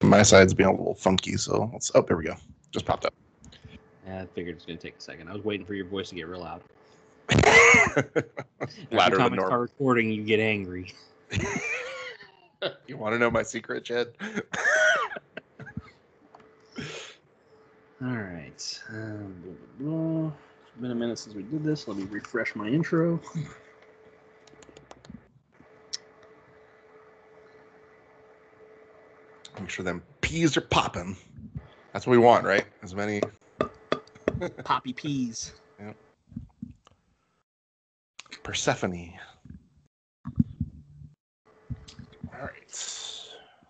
My side's being a little funky, so let's. Oh, there we go. Just popped up. I figured it's going to take a second. I was waiting for your voice to get real loud. Louder than Every time I normal. start recording, you get angry. You want to know my secret, Jed? All right. It's been a minute since we did this. Let me refresh my intro. Make sure them peas are popping. That's what we want, right? As many Poppy peas. Yep. Persephone. All right.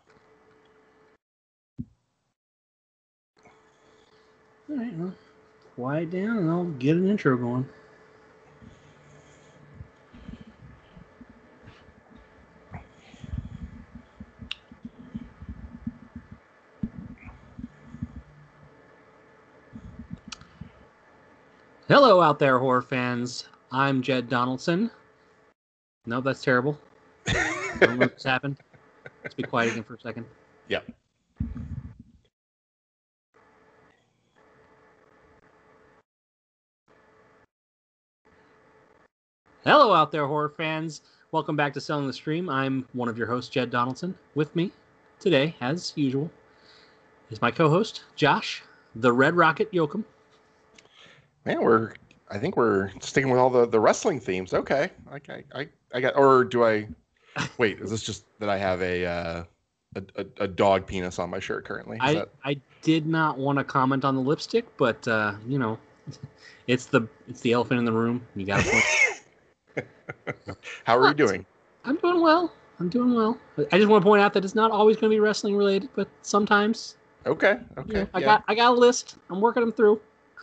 All right. Well, quiet down, and I'll get an intro going. Hello out there, horror fans. I'm Jed Donaldson. No, that's terrible. I don't know what's happened. Let's be quiet again for a second. Yep. Hello out there, horror fans. Welcome back to Selling the Stream. I'm one of your hosts, Jed Donaldson. With me today, as usual, is my co-host, Josh, the Red Rocket Yoakum. Man, I think we're sticking with all the wrestling themes. Okay. I got, or do I wait, is this just that I have a dog penis on my shirt currently? I did not want to comment on the lipstick, but you know, it's the elephant in the room. You got to point. How are you doing? I'm doing well. I just want to point out that it's not always going to be wrestling related, but sometimes. Okay. You know, I got a list. I'm working them through.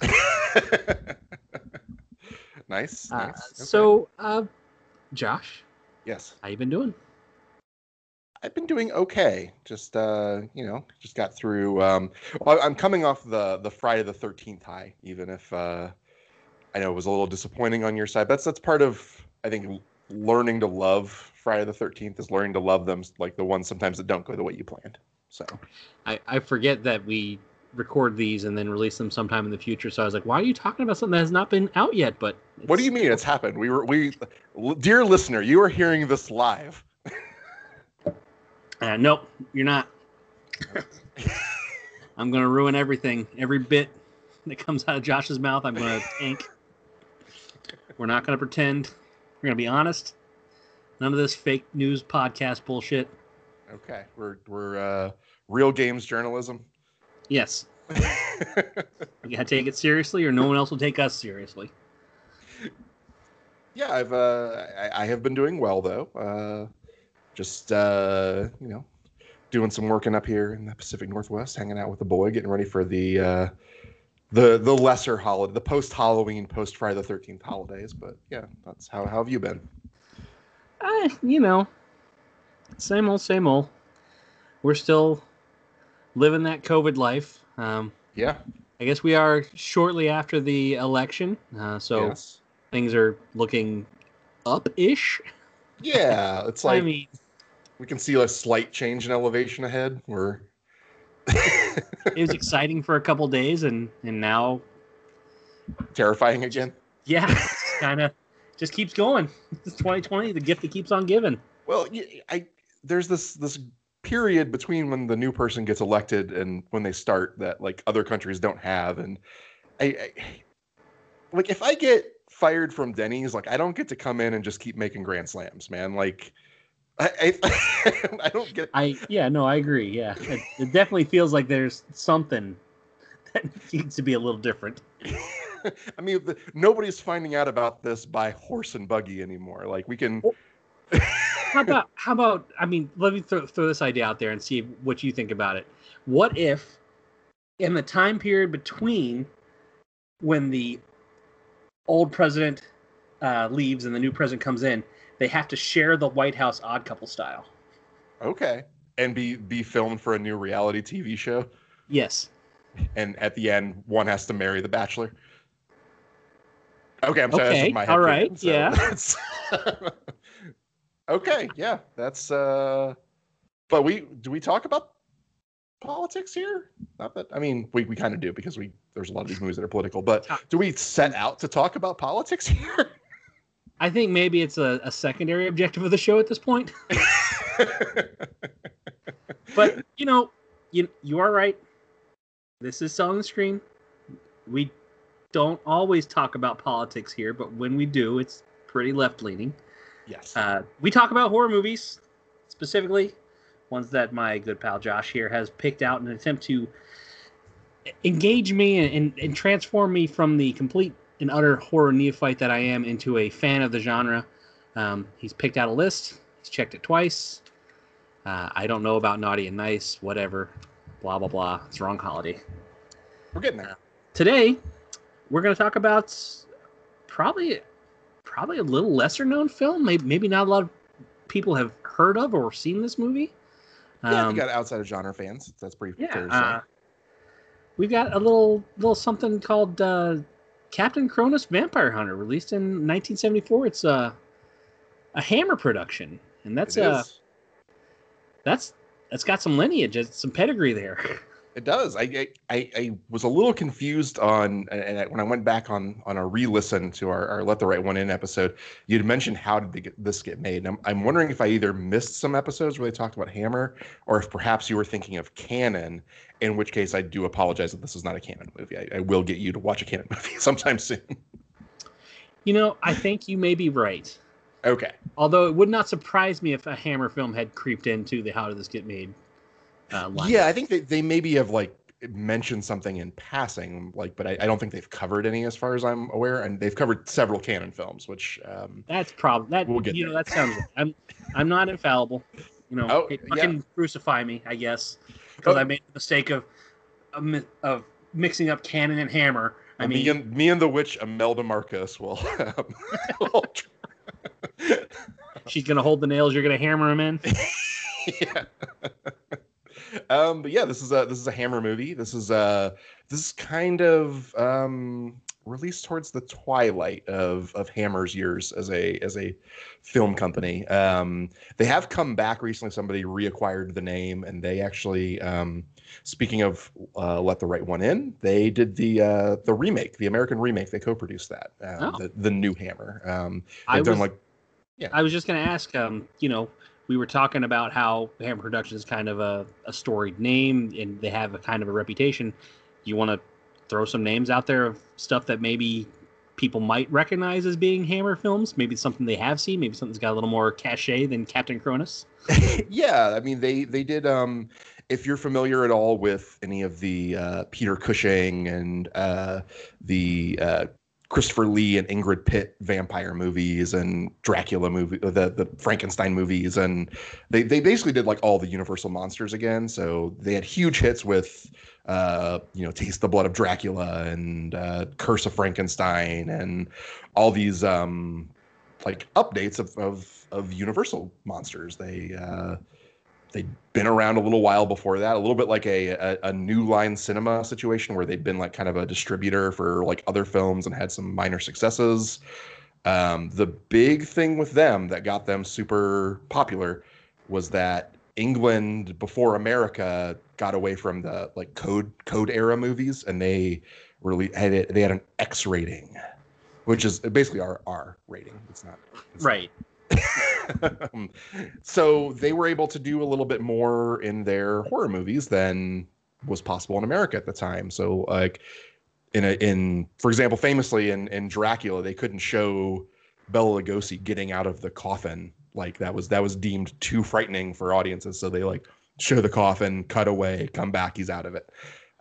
Nice. Okay. So, Josh. Yes. How you been doing? I've been doing okay. Just just got through. Well, I'm coming off the Friday the 13th high, even if I know it was a little disappointing on your side. That's part of, I think, learning to love Friday the 13th is learning to love them, like the ones sometimes that don't go the way you planned. So I forget that we record these and then release them sometime in the future. So I was like, why are you talking about something that has not been out yet? But what do you mean it's happened? Dear listener, you are hearing this live. Nope, you're not. I'm going to ruin everything. Every bit that comes out of Josh's mouth, I'm going to tank. We're not going to pretend. We're going to be honest. None of this fake news podcast bullshit. Okay, we're real games journalism. Yes. You got to take it seriously, or no one else will take us seriously. Yeah, I have been doing well though. Just doing some working up here in the Pacific Northwest, hanging out with the boy, getting ready for the lesser holiday, the post Halloween, post Friday the 13th holidays. But yeah, that's how have you been? Same old. We're still living that COVID life. Yeah. I guess we are shortly after the election, so yes. Things are looking up-ish. Yeah, it's like, I mean, we can see a slight change in elevation ahead. It was exciting for a couple days, and now terrifying again. Yeah, it's kind of just keeps going. It's 2020, the gift that keeps on giving. Well, there's this period between when the new person gets elected and when they start that like other countries don't have, and I like if I get fired from Denny's, like I don't get to come in and just keep making grand slams, man. Like I don't get. I agree. Yeah, it definitely feels like there's something that needs to be a little different. I mean, nobody's finding out about this by horse and buggy anymore. Like we can. How about? I mean, let me throw this idea out there and see what you think about it. What if, in the time period between when the old president leaves and the new president comes in, they have to share the White House Odd Couple style? Okay, and be filmed for a new reality TV show. Yes. And at the end, one has to marry the Bachelor. Okay, I'm sorry. Okay, that's my head. All right. So yeah. Okay, yeah, that's. But we talk about politics here? Not that, I mean, we kind of do because there's a lot of these movies that are political, but do we set out to talk about politics here? I think maybe it's a secondary objective of the show at this point. But, you are right. This is on the screen. We don't always talk about politics here, but when we do, it's pretty left-leaning. Yes. We talk about horror movies, specifically ones that my good pal Josh here has picked out in an attempt to engage me and transform me from the complete and utter horror neophyte that I am into a fan of the genre. He's picked out a list. He's checked it twice. I don't know about Naughty and Nice, whatever, blah, blah, blah. It's the wrong holiday. We're getting there. Today, we're going to talk about probably a little lesser known film. Maybe not a lot of people have heard of or seen this movie. Yeah, we got outside of genre fans. That's pretty fair to say. We've got a little something called Captain Cronus Vampire Hunter, released in 1974. It's a Hammer production, and that's got some lineage, some pedigree there. It does. I was a little confused when I went back on a re-listen to our Let the Right One In episode. You'd mentioned how did this get made. And I'm wondering if I either missed some episodes where they talked about Hammer, or if perhaps you were thinking of Canon. In which case, I do apologize that this is not a Canon movie. I will get you to watch a Canon movie sometime soon. I think you may be right. Okay. Although it would not surprise me if a Hammer film had creeped into the How Did This Get Made line. Yeah, I think they maybe have mentioned something in passing, but I don't think they've covered any as far as I'm aware, and they've covered several Canon films, which that's problem. That we'll get there. That sounds. I'm not infallible. Fucking crucify me, I guess, because I made the mistake of mixing up Canon and Hammer. Me and the witch Imelda Marcos will. She's gonna hold the nails. You're gonna hammer them in. Yeah. But yeah, this is a Hammer movie. This is kind of released towards the twilight of Hammer's years as a film company. They have come back recently. Somebody reacquired the name, and they actually, speaking of Let the Right One In, they did the remake, the American remake. They co-produced that, the new Hammer. I was just going to ask, we were talking about how Hammer Productions is kind of a storied name, and they have a kind of a reputation. You want to throw some names out there of stuff that maybe people might recognize as being Hammer films? Maybe something they have seen, maybe something that's got a little more cachet than Captain Cronus? Yeah, I mean, they did, if you're familiar at all with any of the Peter Cushing and the Christopher Lee and Ingrid Pitt vampire movies and Dracula movie, the Frankenstein movies, and they basically did all the Universal monsters again. So they had huge hits with Taste the Blood of Dracula and Curse of Frankenstein and all these updates of Universal monsters. They'd been around a little while before that, a little bit like a New Line Cinema situation where they'd been kind of a distributor for other films and had some minor successes. The big thing with them that got them super popular was that England before America got away from the code era movies, and they had an X rating, which is basically our R rating. It's right. So they were able to do a little bit more in their horror movies than was possible in America at the time. So for example, famously in Dracula, they couldn't show Bela Lugosi getting out of the coffin. That was deemed too frightening for audiences. So they show the coffin, cut away, come back, he's out of it.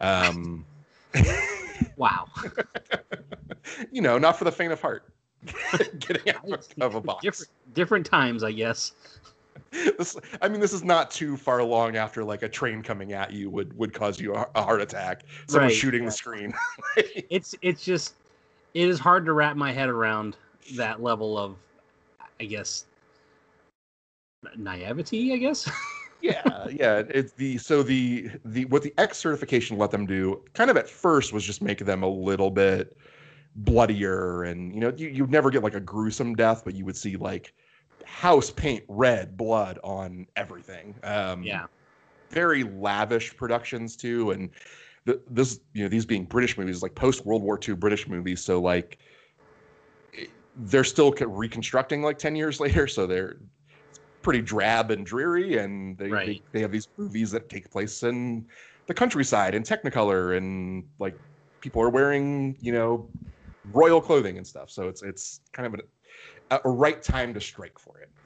Wow. Not for the faint of heart. Getting out of a box. Different times, I guess. This is not too far along after a train coming at you would cause you a heart attack. Someone shooting the screen. It is hard to wrap my head around that level of, I guess, naivety, I guess. Yeah. It's the what the X certification let them do kind of at first was just make them a little bit bloodier, and you'd never get a gruesome death, but you would see house paint red blood on everything. very lavish productions too, and this, these being British movies, like post World War II British movies, so like they're still reconstructing like 10 years later, so they're pretty drab and dreary, and they have these movies that take place in the countryside in Technicolor, and like people are wearing royal clothing and stuff, so it's kind of a right time to strike for it.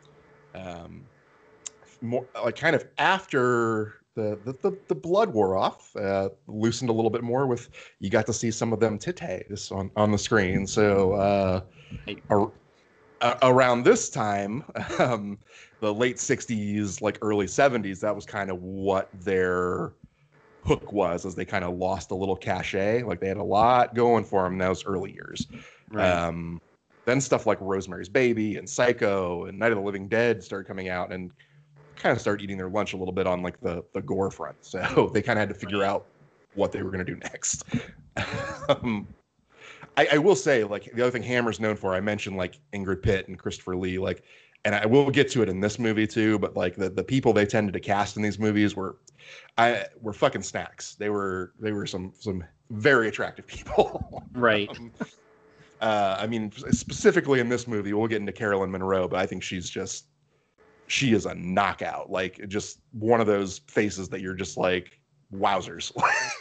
More like kind of after the blood wore off, loosened a little bit more with, you got to see some of them titties on the screen. So around this time, the late 60s, like early 70s, that was kind of what their hook was, as they kind of lost a little cachet. Like they had a lot going for them in those early years. Right. Then stuff like Rosemary's Baby and Psycho and Night of the Living Dead started coming out and kind of started eating their lunch a little bit on like the gore front. So they kind of had to figure out what they were going to do next. I will say, like, the other thing Hammer's known for, I mentioned like Ingrid Pitt and Christopher Lee, like, and I will get to it in this movie too, but like the people they tended to cast in these movies were fucking snacks. They were some very attractive people. Right. I mean, specifically in this movie, we'll get into Carolyn Monroe, but I think she is a knockout. Like, just one of those faces that you're just like, wowzers.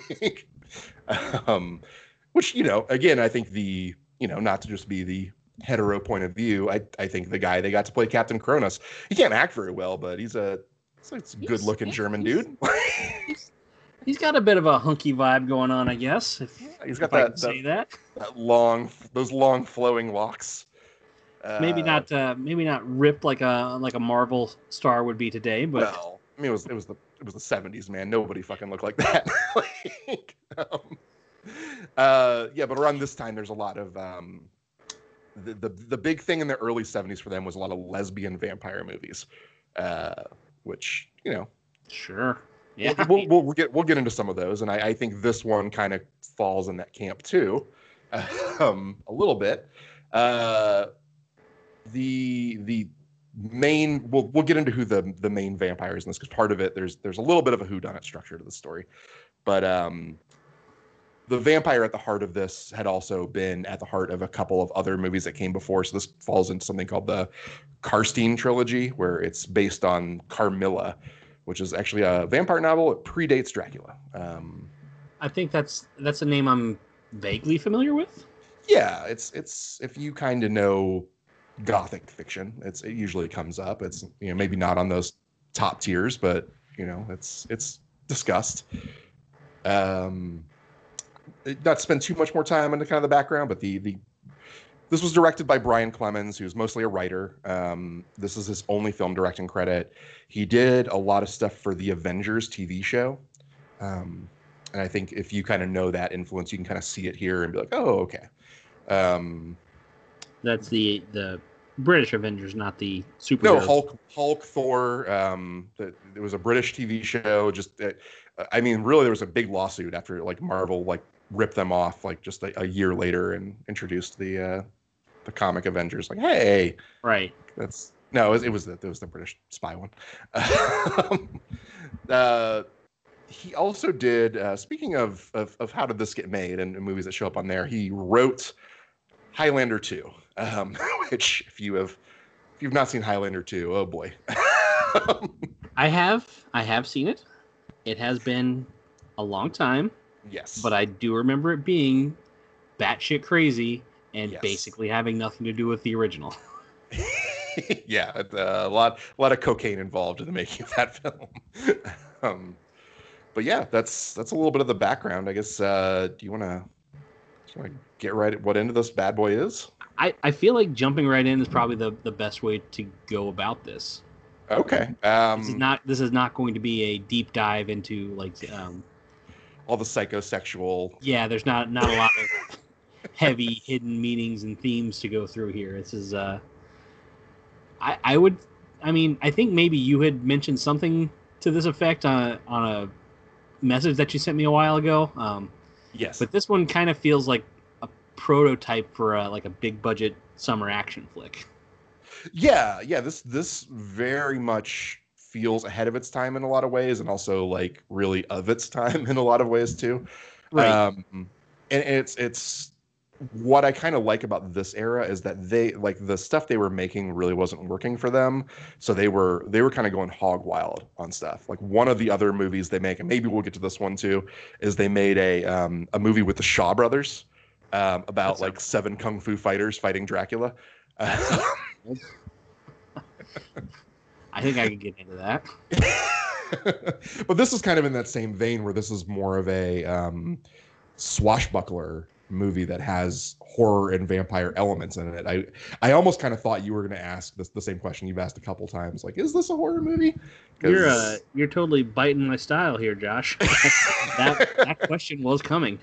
Which, again, I think not to just be the hetero point of view, I think the guy they got to play Captain Kronos, he can't act very well, but he's a good looking German dude. He's got a bit of a hunky vibe going on, I guess. He's got those long flowing locks. Maybe not ripped like a Marvel star would be today, but well, I mean, it was the 70s, man. Nobody fucking looked like that. But around this time, there's a lot of the big thing in the early 70s for them was a lot of lesbian vampire movies, which sure, yeah, we'll get into some of those, and I think this one kind of falls in that camp too, a little bit. The main, we'll get into who the main vampire is in this, because part of it there's a little bit of a whodunit structure to the story, but the vampire at the heart of this had also been at the heart of a couple of other movies that came before. So this falls into something called the Karstein trilogy, where it's based on Carmilla, which is actually a vampire novel. It predates Dracula. I think that's a name I'm vaguely familiar with. Yeah, it's if you kind of know Gothic fiction, it usually comes up. It's maybe not on those top tiers, but it's discussed. Not spend too much more time into kind of the background, but this was directed by Brian Clemens, who's mostly a writer. This is his only film directing credit. He did a lot of stuff for the Avengers TV show. And I think if you kind of know that influence, you can kind of see it here and be like, oh, okay. That's the British Avengers, not the superheroes. No, Hulk, Thor. It was a British TV show. I mean, really, there was a big lawsuit after like Marvel ripped them off just a year later and introduced the comic Avengers. Like, hey, right? It was the British spy one. He also did. Speaking of how did this get made and movies that show up on there, he wrote Highlander 2, which if you've not seen Highlander 2, oh boy. I have seen it. It has been a long time. Yes. But I do remember it being batshit crazy and basically having nothing to do with the original. Yeah, a lot of cocaine involved in the making of that film. But yeah, that's a little bit of the background, I guess. Do you want to get right at what end of this bad boy is? I feel like jumping right in is probably the best way to go about this. Okay. This is not going to be a deep dive into all the psychosexual. Yeah, there's not a lot of heavy hidden meanings and themes to go through here. This is I think maybe you had mentioned something to this effect on a message that you sent me a while ago. Yes. But this one kind of feels like a prototype for a big budget summer action flick. Yeah. This very much feels ahead of its time in a lot of ways, and also like really of its time in a lot of ways too. Right. And it's what I kind of like about this era is that they like the stuff they were making really wasn't working for them, so they were kind of going hog wild on stuff. Like one of the other movies they make, and maybe we'll get to this one too, is they made a movie with the Shaw brothers about like 7 kung fu fighters fighting Dracula. I think I can get into that. But this is kind of in that same vein where this is more of a swashbuckler movie that has horror and vampire elements in it. I almost kind of thought you were going to ask the same question you've asked a couple times, like, is this a horror movie? You're totally biting my style here, Josh. that question was coming.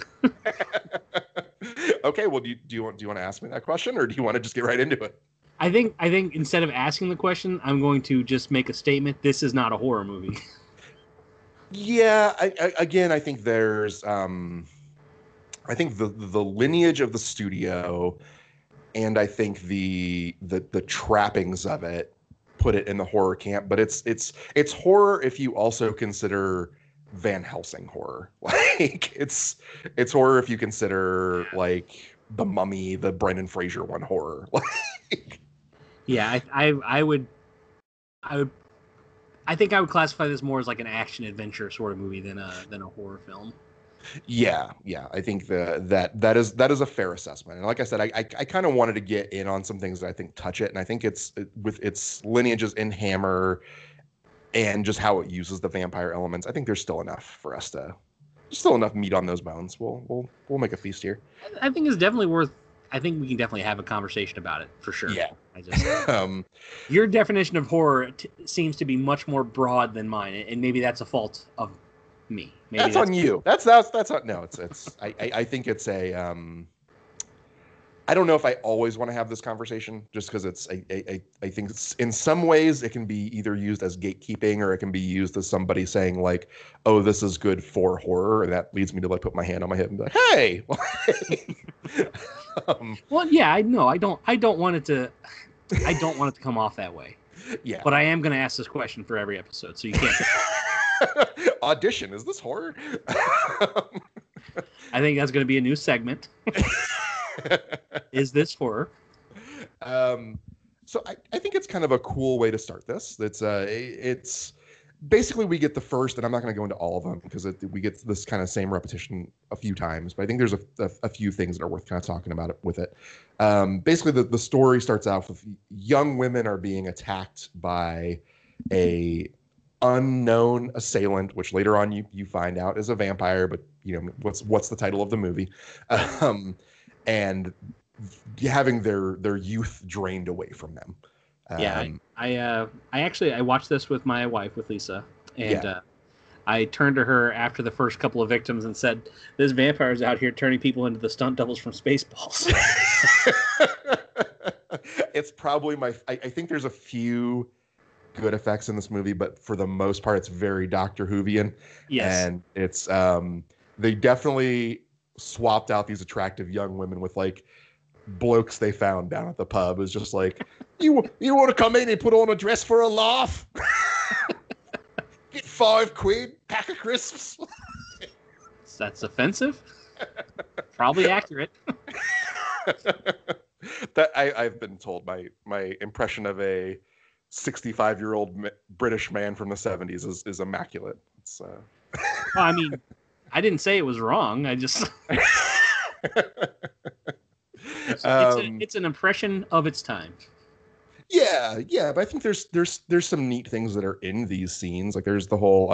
Okay, well, do you want to ask me that question, or do you want to just get right into it? I think instead of asking the question, I'm going to just make a statement. This is not a horror movie. Yeah, I think there's I think the lineage of the studio, and I think the trappings of it put it in the horror camp, but it's horror if you also consider Van Helsing horror. Like it's horror if you consider like The Mummy, the Brendan Fraser one horror. Like yeah, I think I would classify this more as like an action adventure sort of movie than a horror film. Yeah, I think that is a fair assessment. And like I said, I kind of wanted to get in on some things that I think touch it, and I think with its lineages in Hammer and just how it uses the vampire elements. I think there's still enough for us to, still enough meat on those bones. We'll make a feast here. I think it's definitely worth. I think we can definitely have a conversation about it for sure. Yeah. I just your definition of horror seems to be much more broad than mine, and maybe that's a fault of me. Maybe that's on you. That's not, no. It's I think it's a I don't know if I always want to have this conversation, just because it's I think it's, in some ways it can be either used as gatekeeping, or it can be used as somebody saying like, oh, this is good for horror, and that leads me to like put my hand on my head and be like, hey. Well, yeah, I know. I don't want it to come off that way. Yeah. But I am going to ask this question for every episode, so you can't. Audition, is this horror? I think that's going to be a new segment. Is this horror? So I think it's kind of a cool way to start this. It's basically we get the first, and I'm not going to go into all of them because we get this kind of same repetition a few times, but I think there's a few things that are worth kind of talking about it with it. Basically, the story starts out with young women are being attacked by a unknown assailant, which later on you find out is a vampire, but you know what's the title of the movie, and having their youth drained away from them. I watched this with my wife, with Lisa, and I turned to her after the first couple of victims and said, "This vampire's out here turning people into the stunt doubles from Spaceballs." It's probably I think there's a few good effects in this movie, but for the most part, it's very Doctor Whovian. Yes, and it's they definitely swapped out these attractive young women with like blokes they found down at the pub. Is just like, you want to come in and put on a dress for a laugh? Get £5, pack of crisps. That's offensive. Probably accurate. That I've been told my impression of a 65-year-old British man from the 70s is immaculate. It's well, I mean, I didn't say it was wrong. I just it's an impression of its time. Yeah, but I think there's some neat things that are in these scenes. Like there's the whole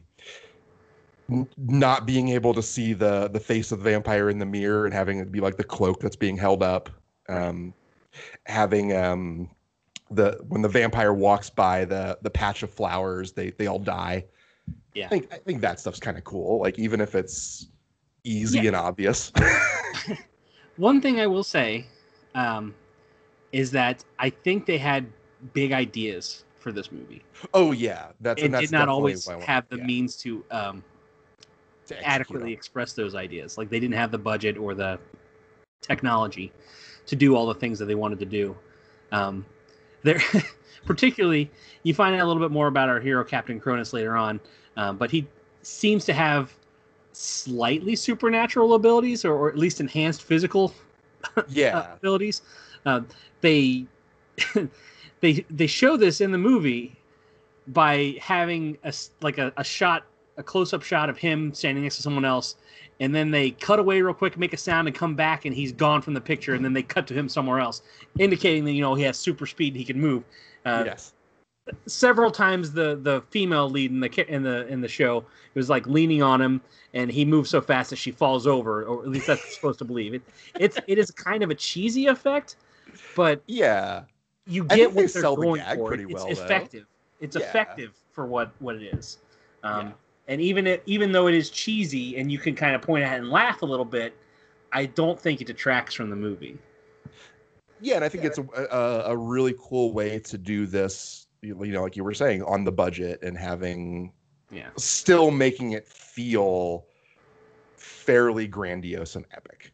not being able to see the face of the vampire in the mirror and having it be like the cloak that's being held up. Having when the vampire walks by the patch of flowers, they all die. Yeah, I think that stuff's kind of cool. Like even if it's easy and obvious. One thing I will say is that I think they had big ideas for this movie. Oh yeah, that's did not always have the means to adequately express those ideas. Like they didn't have the budget or the technology to do all the things that they wanted to do. particularly, you find out a little bit more about our hero, Captain Cronus, later on, but he seems to have slightly supernatural abilities, or at least enhanced physical Yeah. abilities. They they show this in the movie by having a shot, a close-up shot of him standing next to someone else, and then they cut away real quick, make a sound, and come back, and he's gone from the picture, and then they cut to him somewhere else, indicating that he has super speed and he can move. Yes. Several times the female lead in the show was like leaning on him, and he moves so fast that she falls over, or at least that's what you're supposed to believe. It is kind of a cheesy effect, but yeah, you get what they're sell going the gag for. pretty It's well, effective. Though. It's effective for what it is. Yeah. And even though it is cheesy and you can kind of point at it and laugh a little bit, I don't think it detracts from the movie. Yeah, and I think it's a really cool way to do this, like you were saying, on the budget, and having still making it feel fairly grandiose and epic.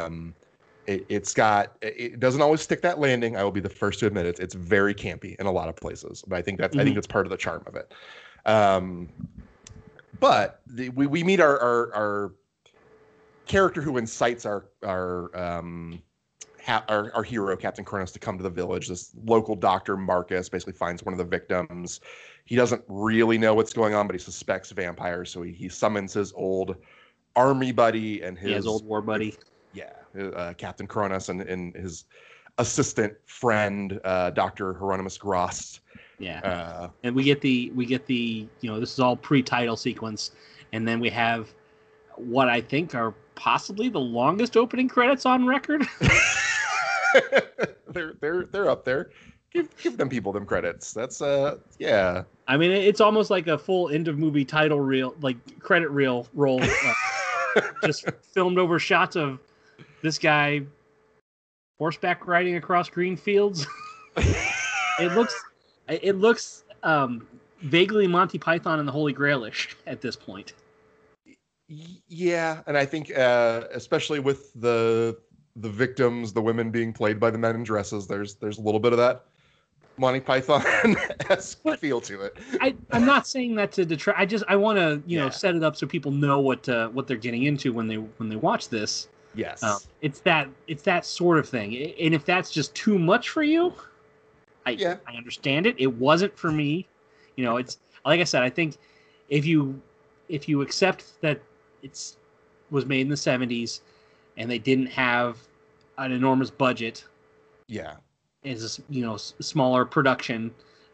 It doesn't always stick that landing. I will be the first to admit it. It's very campy in a lot of places, but I think that's part of the charm of it. But we meet our character who incites our hero, Captain Cronus, to come to the village. This local doctor, Marcus, basically finds one of the victims. He doesn't really know what's going on, but he suspects vampires, so he summons his old army buddy and his old war buddy. Captain Cronus and his assistant friend, Dr. Hieronymus Gross. Yeah. And we get the this is all pre-title sequence, and then we have what I think are possibly the longest opening credits on record. they're up there. Give them people them credits. That's yeah. I mean, it's almost like a full end of movie title reel, like credit reel roll, just filmed over shots of this guy horseback riding across green fields. It looks vaguely Monty Python and the Holy Grailish at this point. Yeah, and I think especially with the victims, the women being played by the men in dresses, there's a little bit of that Monty Python-esque feel to it. I'm not saying that to detract. I want to set it up so people know what they're getting into when they watch this. Yes, it's that sort of thing. And if that's just too much for you, I understand it. It wasn't for me. It's like I said. I think if you accept that it was made in the 70s and they didn't have an enormous budget, is smaller production.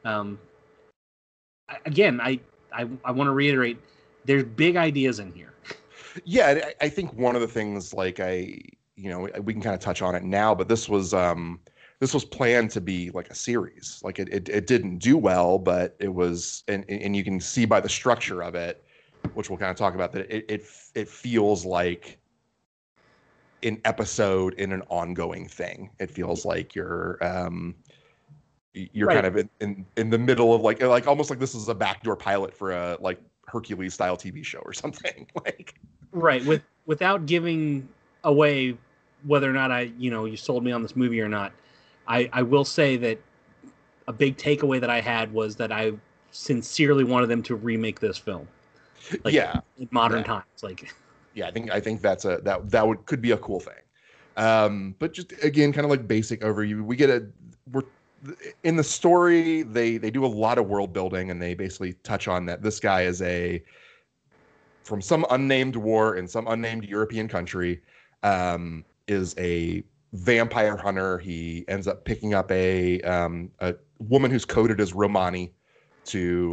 Again, I want to reiterate, there's big ideas in here. Yeah, I think one of the things, like we can kind of touch on it now, but this was planned to be like a series. Like it didn't do well, but it was, and you can see by the structure of it, which we'll kind of talk about, that it feels like an episode in an ongoing thing. It feels like you're right. Kind of in the middle of like almost like this is a backdoor pilot for a like Hercules style TV show or something. Like right, without giving away whether or not you sold me on this movie or not. I will say that a big takeaway that I had was that I sincerely wanted them to remake this film. Like, in modern times, like. Yeah, I think that's could be a cool thing. But just again, kind of like basic overview, we're in the story. They do a lot of world building, and they basically touch on that this guy is from some unnamed war in some unnamed European country, is a vampire hunter. He ends up picking up a woman who's coded as Romani to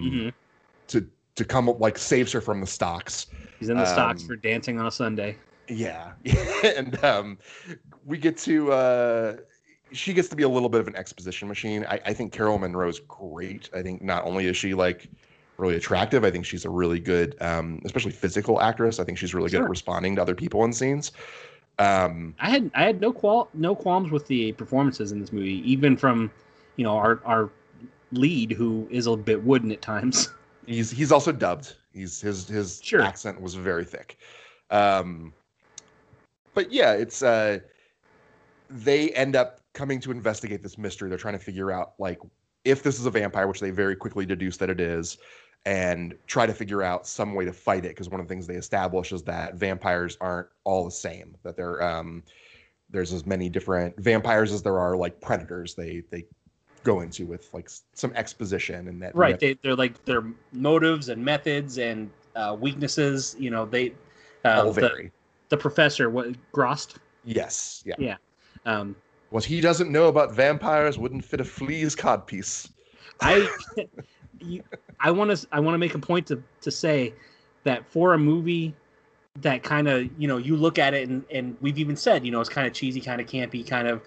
come like saves her from the stocks. He's in the stocks for Dancing on a Sunday. Yeah. And we get to she gets to be a little bit of an exposition machine. I think Carol Monroe's great. I think not only is she like really attractive, I think she's a really good especially physical actress. I think she's really good at responding to other people in scenes. I had no qualms with the performances in this movie, even from our lead, who is a bit wooden at times. He's also dubbed. His accent was very thick. But yeah, it's they end up coming to investigate this mystery. They're trying to figure out like if this is a vampire, which they very quickly deduce that it is, and try to figure out some way to fight it. Because one of the things they establish is that vampires aren't all the same. That there's as many different vampires as there are like predators. They go into with like some exposition, and that right. They're like their motives and methods and weaknesses. They all vary. The professor, what, Grost? Yes. Yeah. Yeah. What he doesn't know about vampires wouldn't fit a flea's codpiece. I want to make a point to say that for a movie that kind of, you look at it and we've even said, it's kind of cheesy, kind of campy, kind of,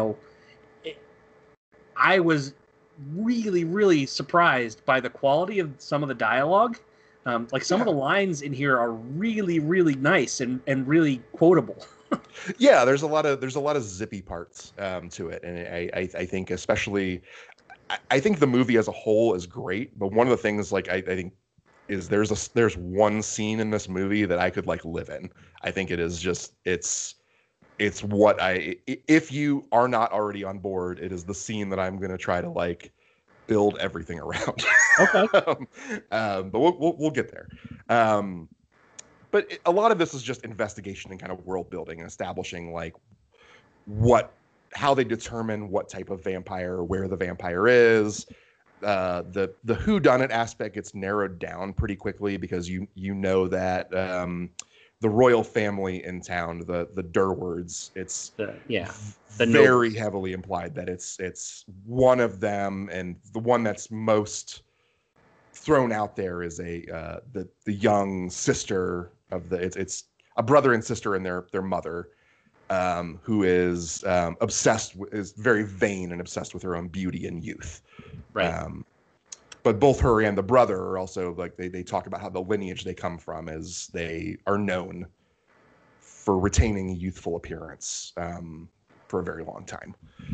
I was really, really surprised by the quality of some of the dialogue. Like some of the lines in here are really, really nice and really quotable. Yeah, there's a lot of zippy parts to it, and I think especially, I think the movie as a whole is great. But one of the things like I think is there's one scene in this movie that I could like live in. I think it is just it's what if you are not already on board, it is the scene that I'm gonna try to like build everything around. Okay. But we'll get there. But a lot of this is just investigation and kind of world building and establishing like how they determine what type of vampire, where the vampire is. The whodunit aspect gets narrowed down pretty quickly because you know that the royal family in town, the Durwards, it's very heavily implied that it's one of them, and the one that's most thrown out there is the young sister of it's a brother and sister and their mother, who is is very vain and obsessed with her own beauty and youth. Right. But both her and the brother are also like they talk about how the lineage they come from is they are known for retaining a youthful appearance for a very long time.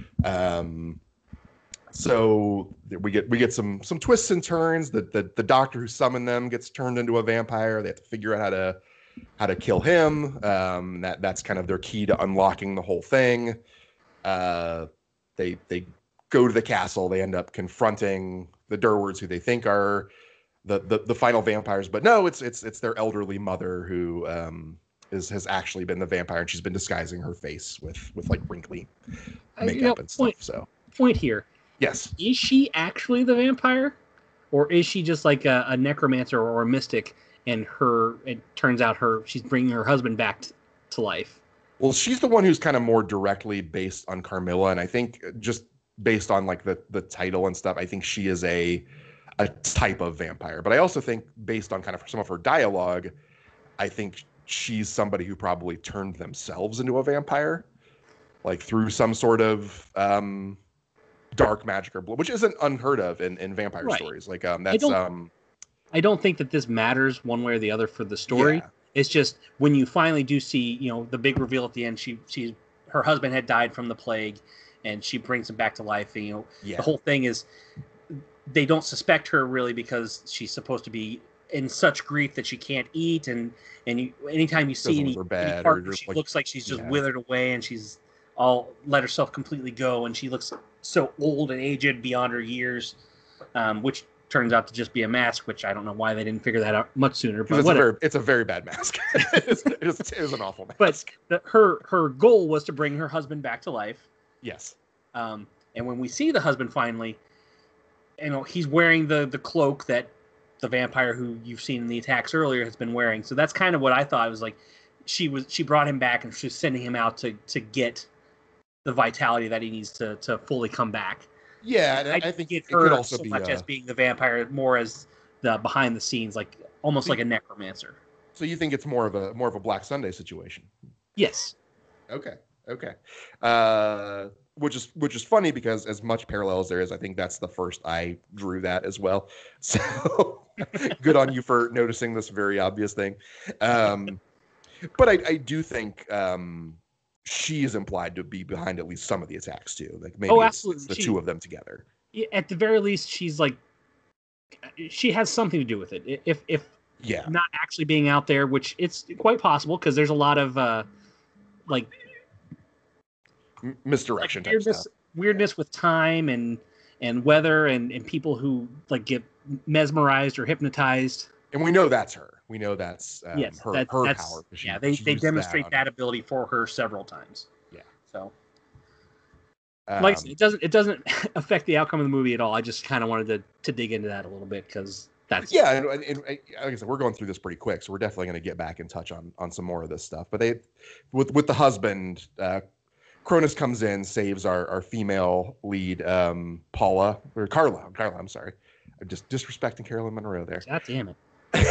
So we get some twists and turns. The doctor who summoned them gets turned into a vampire. They have to figure out how to kill him. That's kind of their key to unlocking the whole thing. They go to the castle. They end up confronting the Durwards, who they think are the final vampires, but no, it's their elderly mother who has actually been the vampire, and she's been disguising her face with like wrinkly makeup and stuff. So point here. Yes. Is she actually the vampire, or is she just like a necromancer or a mystic? And it turns out she's bringing her husband back to life. Well, she's the one who's kind of more directly based on Carmilla, and I think just based on like the title and stuff, I think she is a type of vampire. But I also think based on kind of some of her dialogue, I think she's somebody who probably turned themselves into a vampire, like through some sort of dark magic or blood, which isn't unheard of in vampire stories. Like that's I don't think that this matters one way or the other for the story. Yeah. It's just when you finally do see, the big reveal at the end, her husband had died from the plague, and she brings him back to life. And, the whole thing is they don't suspect her really because she's supposed to be in such grief that she can't eat. And anytime you see any part where she looks like she's just withered away and she's all let herself completely go, and she looks so old and aged beyond her years, which turns out to just be a mask, which I don't know why they didn't figure that out much sooner. But it's a very bad mask. it was an awful mask. But her goal was to bring her husband back to life. Yes. And when we see the husband finally, he's wearing the cloak that the vampire who you've seen in the attacks earlier has been wearing. So that's kind of what I thought. It was like she brought him back and she was sending him out to get the vitality that he needs to fully come back. Yeah, I think it could also be much as being the vampire, more as the behind the scenes, like almost like a necromancer. So you think it's more of a Black Sunday situation? Yes. Okay. Which is funny because as much parallel as there is, I think that's the first I drew that as well. So good on you for noticing this very obvious thing. But I do think she is implied to be behind at least some of the attacks too. Like maybe it's the two of them together. At the very least, she's like, she has something to do with it. If not actually being out there, which it's quite possible because there's a lot of like misdirection type stuff. Weirdness with time and and weather and people who like get mesmerized or hypnotized. And we know that's her. We know that's Yes, her power. They demonstrate that ability for her several times. Yeah. So, like I said, it doesn't affect the outcome of the movie at all. I just kind of wanted to dig into that a little bit because that's and like I said, we're going through this pretty quick, so we're definitely going to get back and touch on some more of this stuff. But they, with the husband, Cronus comes in, saves our female lead, Paula or Carla. I'm sorry, I'm just disrespecting Carolyn Monroe there. God damn it.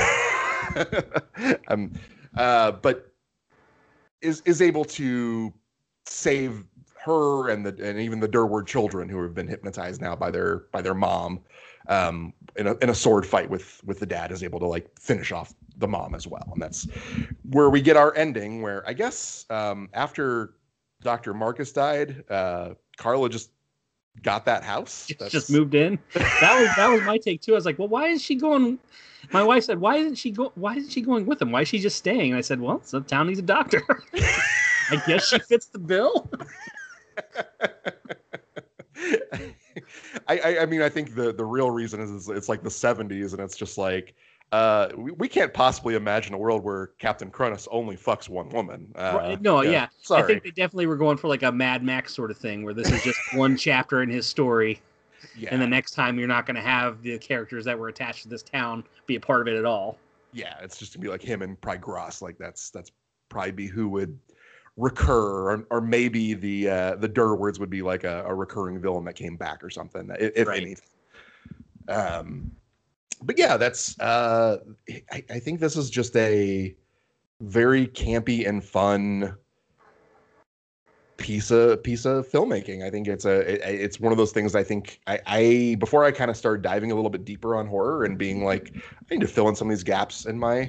But is able to save her and even the Durward children who have been hypnotized now by their mom, in a sword fight with the dad, is able to like finish off the mom as well. And that's where we get our ending, where I guess after Dr. Marcus died, Carla just got that house. Just moved in. That was my take too. I was like, well, why is she going? My wife said, why isn't she going with him? Why is she just staying? And I said, well, the town needs a doctor. I guess she fits the bill. I mean, I think the real reason is it's like the 70s, and it's just like we can't possibly imagine a world where Captain Cronus only fucks one woman. Yeah. Sorry. I think they definitely were going for like a Mad Max sort of thing, where this is just one chapter in his story. Yeah. And the next time you're not going to have the characters that were attached to this town be a part of it at all. Yeah, it's just gonna be like him and probably Gross. Like that's probably be who would recur, or maybe the Durwards would be like a recurring villain that came back or something, if anything. But yeah, that's I think this is just a very campy and fun piece of filmmaking. I think it's one of those things. I think I before I kind of started diving a little bit deeper on horror and being like, I need to fill in some of these gaps in my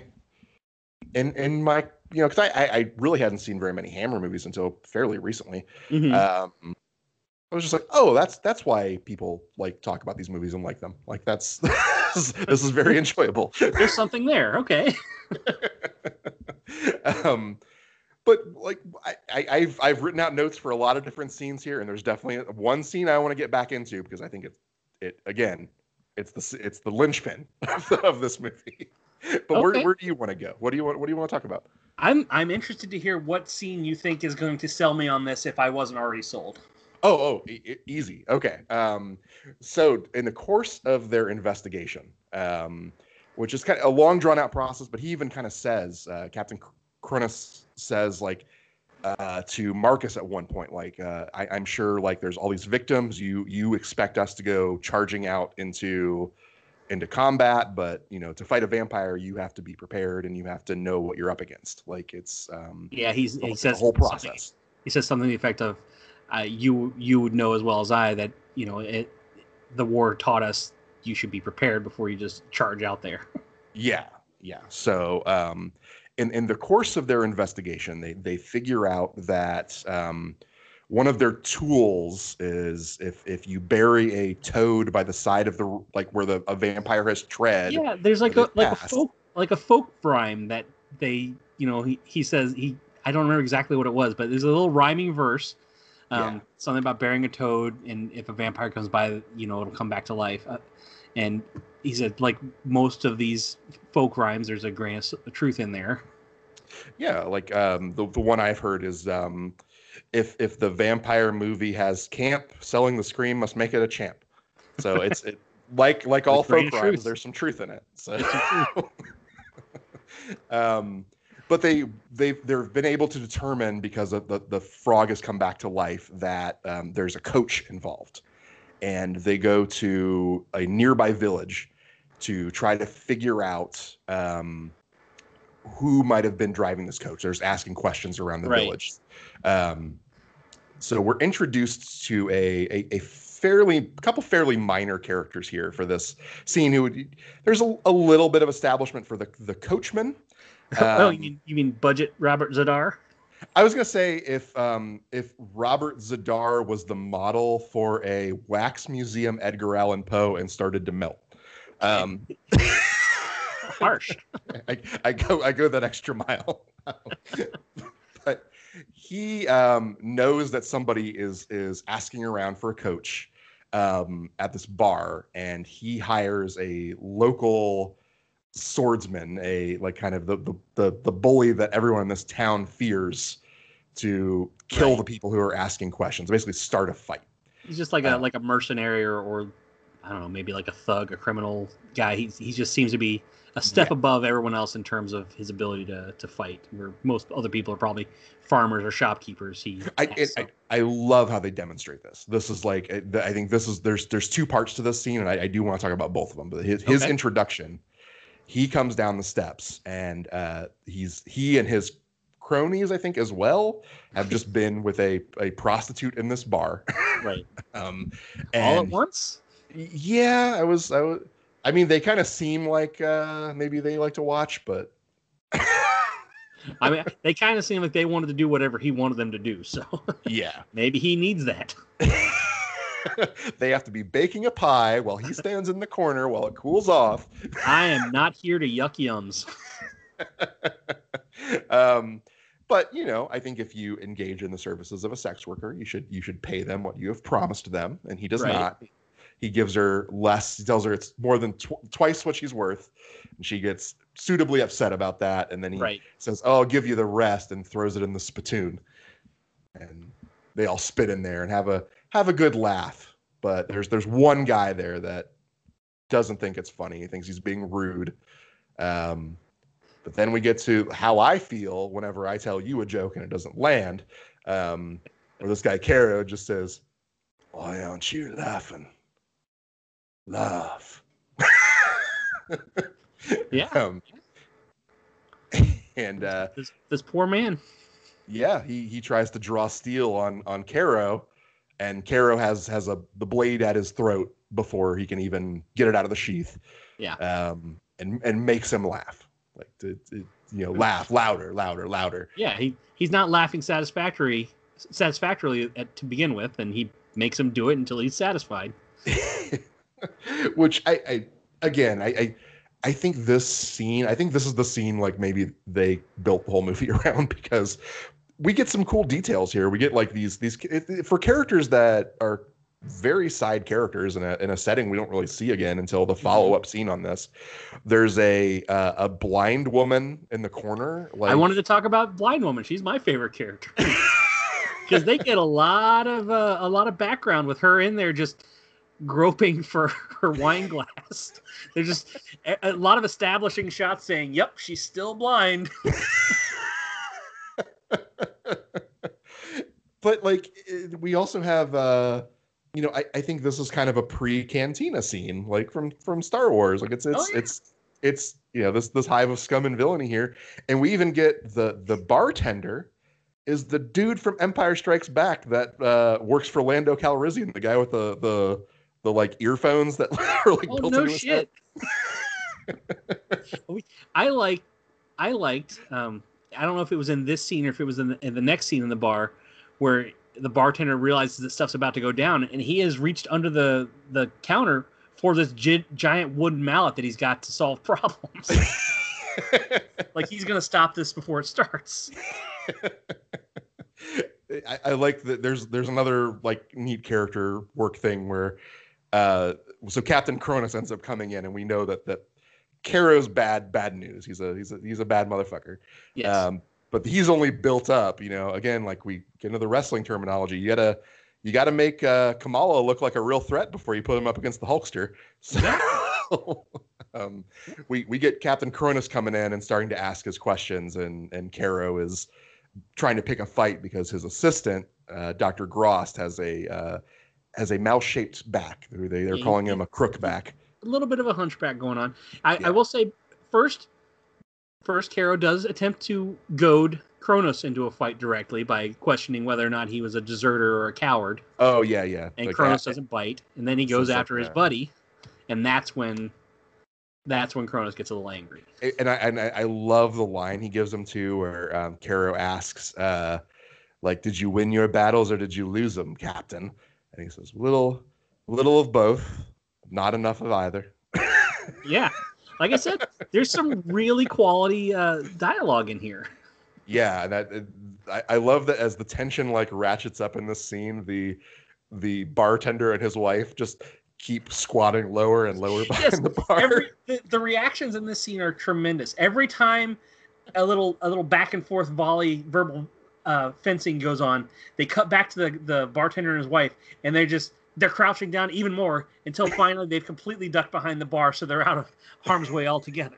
because I really hadn't seen very many Hammer movies until fairly recently. Mm-hmm. I was just like, oh, that's why people like talk about these movies and like them. Like this is very enjoyable. There's something there. Okay. But like I've written out notes for a lot of different scenes here, and there's definitely one scene I want to get back into because I think it's the linchpin of this movie. But okay. Where do you want to go? What do you want to talk about? I'm interested to hear what scene you think is going to sell me on this if I wasn't already sold. Easy. Okay. So in the course of their investigation, which is kind of a long drawn out process, but he even kind of says, Captain Cronus says like to Marcus at one point, like, I'm sure like there's all these victims. You expect us to go charging out into combat, but to fight a vampire, you have to be prepared and you have to know what you're up against. Like it's he says the whole process. He says something to the effect of, you would know as well as I that the war taught us you should be prepared before you just charge out there. Yeah. So in the course of their investigation, they figure out that one of their tools is if you bury a toad by the side of the where a vampire has tread. Yeah, there's like a folk rhyme that they he says I don't remember exactly what it was, but there's a little rhyming verse. Something about burying a toad, and if a vampire comes by, it'll come back to life. And he said, like most of these folk rhymes, there's a grain of truth in there. Yeah, like the one I've heard is if the vampire movie has camp, selling the scream must make it a champ. So it's like all folk rhymes, there's some truth in it. So. But they've been able to determine, because of the frog has come back to life, that there's a coach involved, and they go to a nearby village to try to figure out who might have been driving this coach. There's asking questions around the village. So we're introduced to a couple fairly minor characters here for this scene. There's a little bit of establishment for the coachman. You mean budget Robert Zadar? I was gonna say if Robert Zadar was the model for a wax museum Edgar Allan Poe and started to melt. Harsh. I go that extra mile. But he knows that somebody is asking around for a coach. at this bar, and he hires a local swordsman, a like kind of the bully that everyone in this town fears, to kill the people who are asking questions, basically start a fight. He's just like a mercenary or I don't know, maybe like a thug, a criminal guy. He just seems to be a step above everyone else in terms of his ability to fight, where most other people are probably farmers or shopkeepers. I love how they demonstrate this. This is like, I think this is, there's two parts to this scene, and I do want to talk about both of them. But his introduction, he comes down the steps, and he and his cronies, I think, as well, have just been with a prostitute in this bar. Right. And all at once? Yeah, I mean, they kind of seem like maybe they like to watch, but I mean, they kind of seem like they wanted to do whatever he wanted them to do. So yeah, maybe he needs that. They have to be baking a pie while he stands in the corner while it cools off. I am not here to yuck yums. But I think if you engage in the services of a sex worker, you should pay them what you have promised them, and he does not. He gives her less. He tells her it's more than twice what she's worth, and she gets suitably upset about that. And then he says, "Oh, I'll give you the rest," and throws it in the spittoon. And they all spit in there and have a good laugh. But there's one guy there that doesn't think it's funny. He thinks he's being rude. But then we get to how I feel whenever I tell you a joke and it doesn't land. Where this guy Caro just says, "Why aren't you laughing? Laugh." Yeah. And this poor man. Yeah, he tries to draw steel on Caro, and Caro has the blade at his throat before he can even get it out of the sheath. Yeah. And makes him laugh, like to laugh louder. Yeah, he's not laughing satisfactorily to begin with, and he makes him do it until he's satisfied. Which I think this scene, this is the scene like maybe they built the whole movie around, because we get some cool details here. We get like these for characters that are very side characters in a setting we don't really see again until the follow-up scene on this. There's a blind woman in the corner. I wanted to talk about blind woman. She's my favorite character. Because they get a lot of background with her in there just groping for her wine glass. There's just a lot of establishing shots saying, "Yep, she's still blind." But like, we also have I think this is kind of a pre-Cantina scene, like from Star Wars. Like it's this hive of scum and villainy here, and we even get the bartender is the dude from Empire Strikes Back that works for Lando Calrissian, the guy with the like earphones that are like built into his head. I liked. I don't know if it was in this scene or if it was in the next scene in the bar, where the bartender realizes that stuff's about to go down, and he has reached under the counter for this giant wooden mallet that he's got to solve problems. Like he's gonna stop this before it starts. I like that. There's another like neat character work thing where so Captain Cronus ends up coming in, and we know that Caro's bad news. He's a bad motherfucker. Yes. But he's only built up, again, like we get into the wrestling terminology. You gotta make Kamala look like a real threat before you put him up against the Hulkster. So we get Captain Cronus coming in and starting to ask his questions, and Caro is trying to pick a fight because his assistant, Dr. Grost, has a mouse-shaped back. They're calling him a crook back. A little bit of a hunchback going on. I will say first Caro does attempt to goad Kronos into a fight directly by questioning whether or not he was a deserter or a coward. Oh yeah. And like Kronos doesn't bite, and then he goes after his buddy, and that's when Kronos gets a little angry. And I love the line he gives him too, where Caro asks, like, "Did you win your battles or did you lose them, Captain?" And he says, "Little of both, not enough of either." Yeah. Like I said, there's some really quality dialogue in here. Yeah, I love that as the tension like ratchets up in this scene, the the bartender and his wife just keep squatting lower and lower behind Yes, the bar. the reactions in this scene are tremendous. Every time a little back and forth volley verbal fencing goes on, they cut back to the bartender and his wife, and they're crouching down even more until finally they've completely ducked behind the bar, so they're out of harm's way altogether.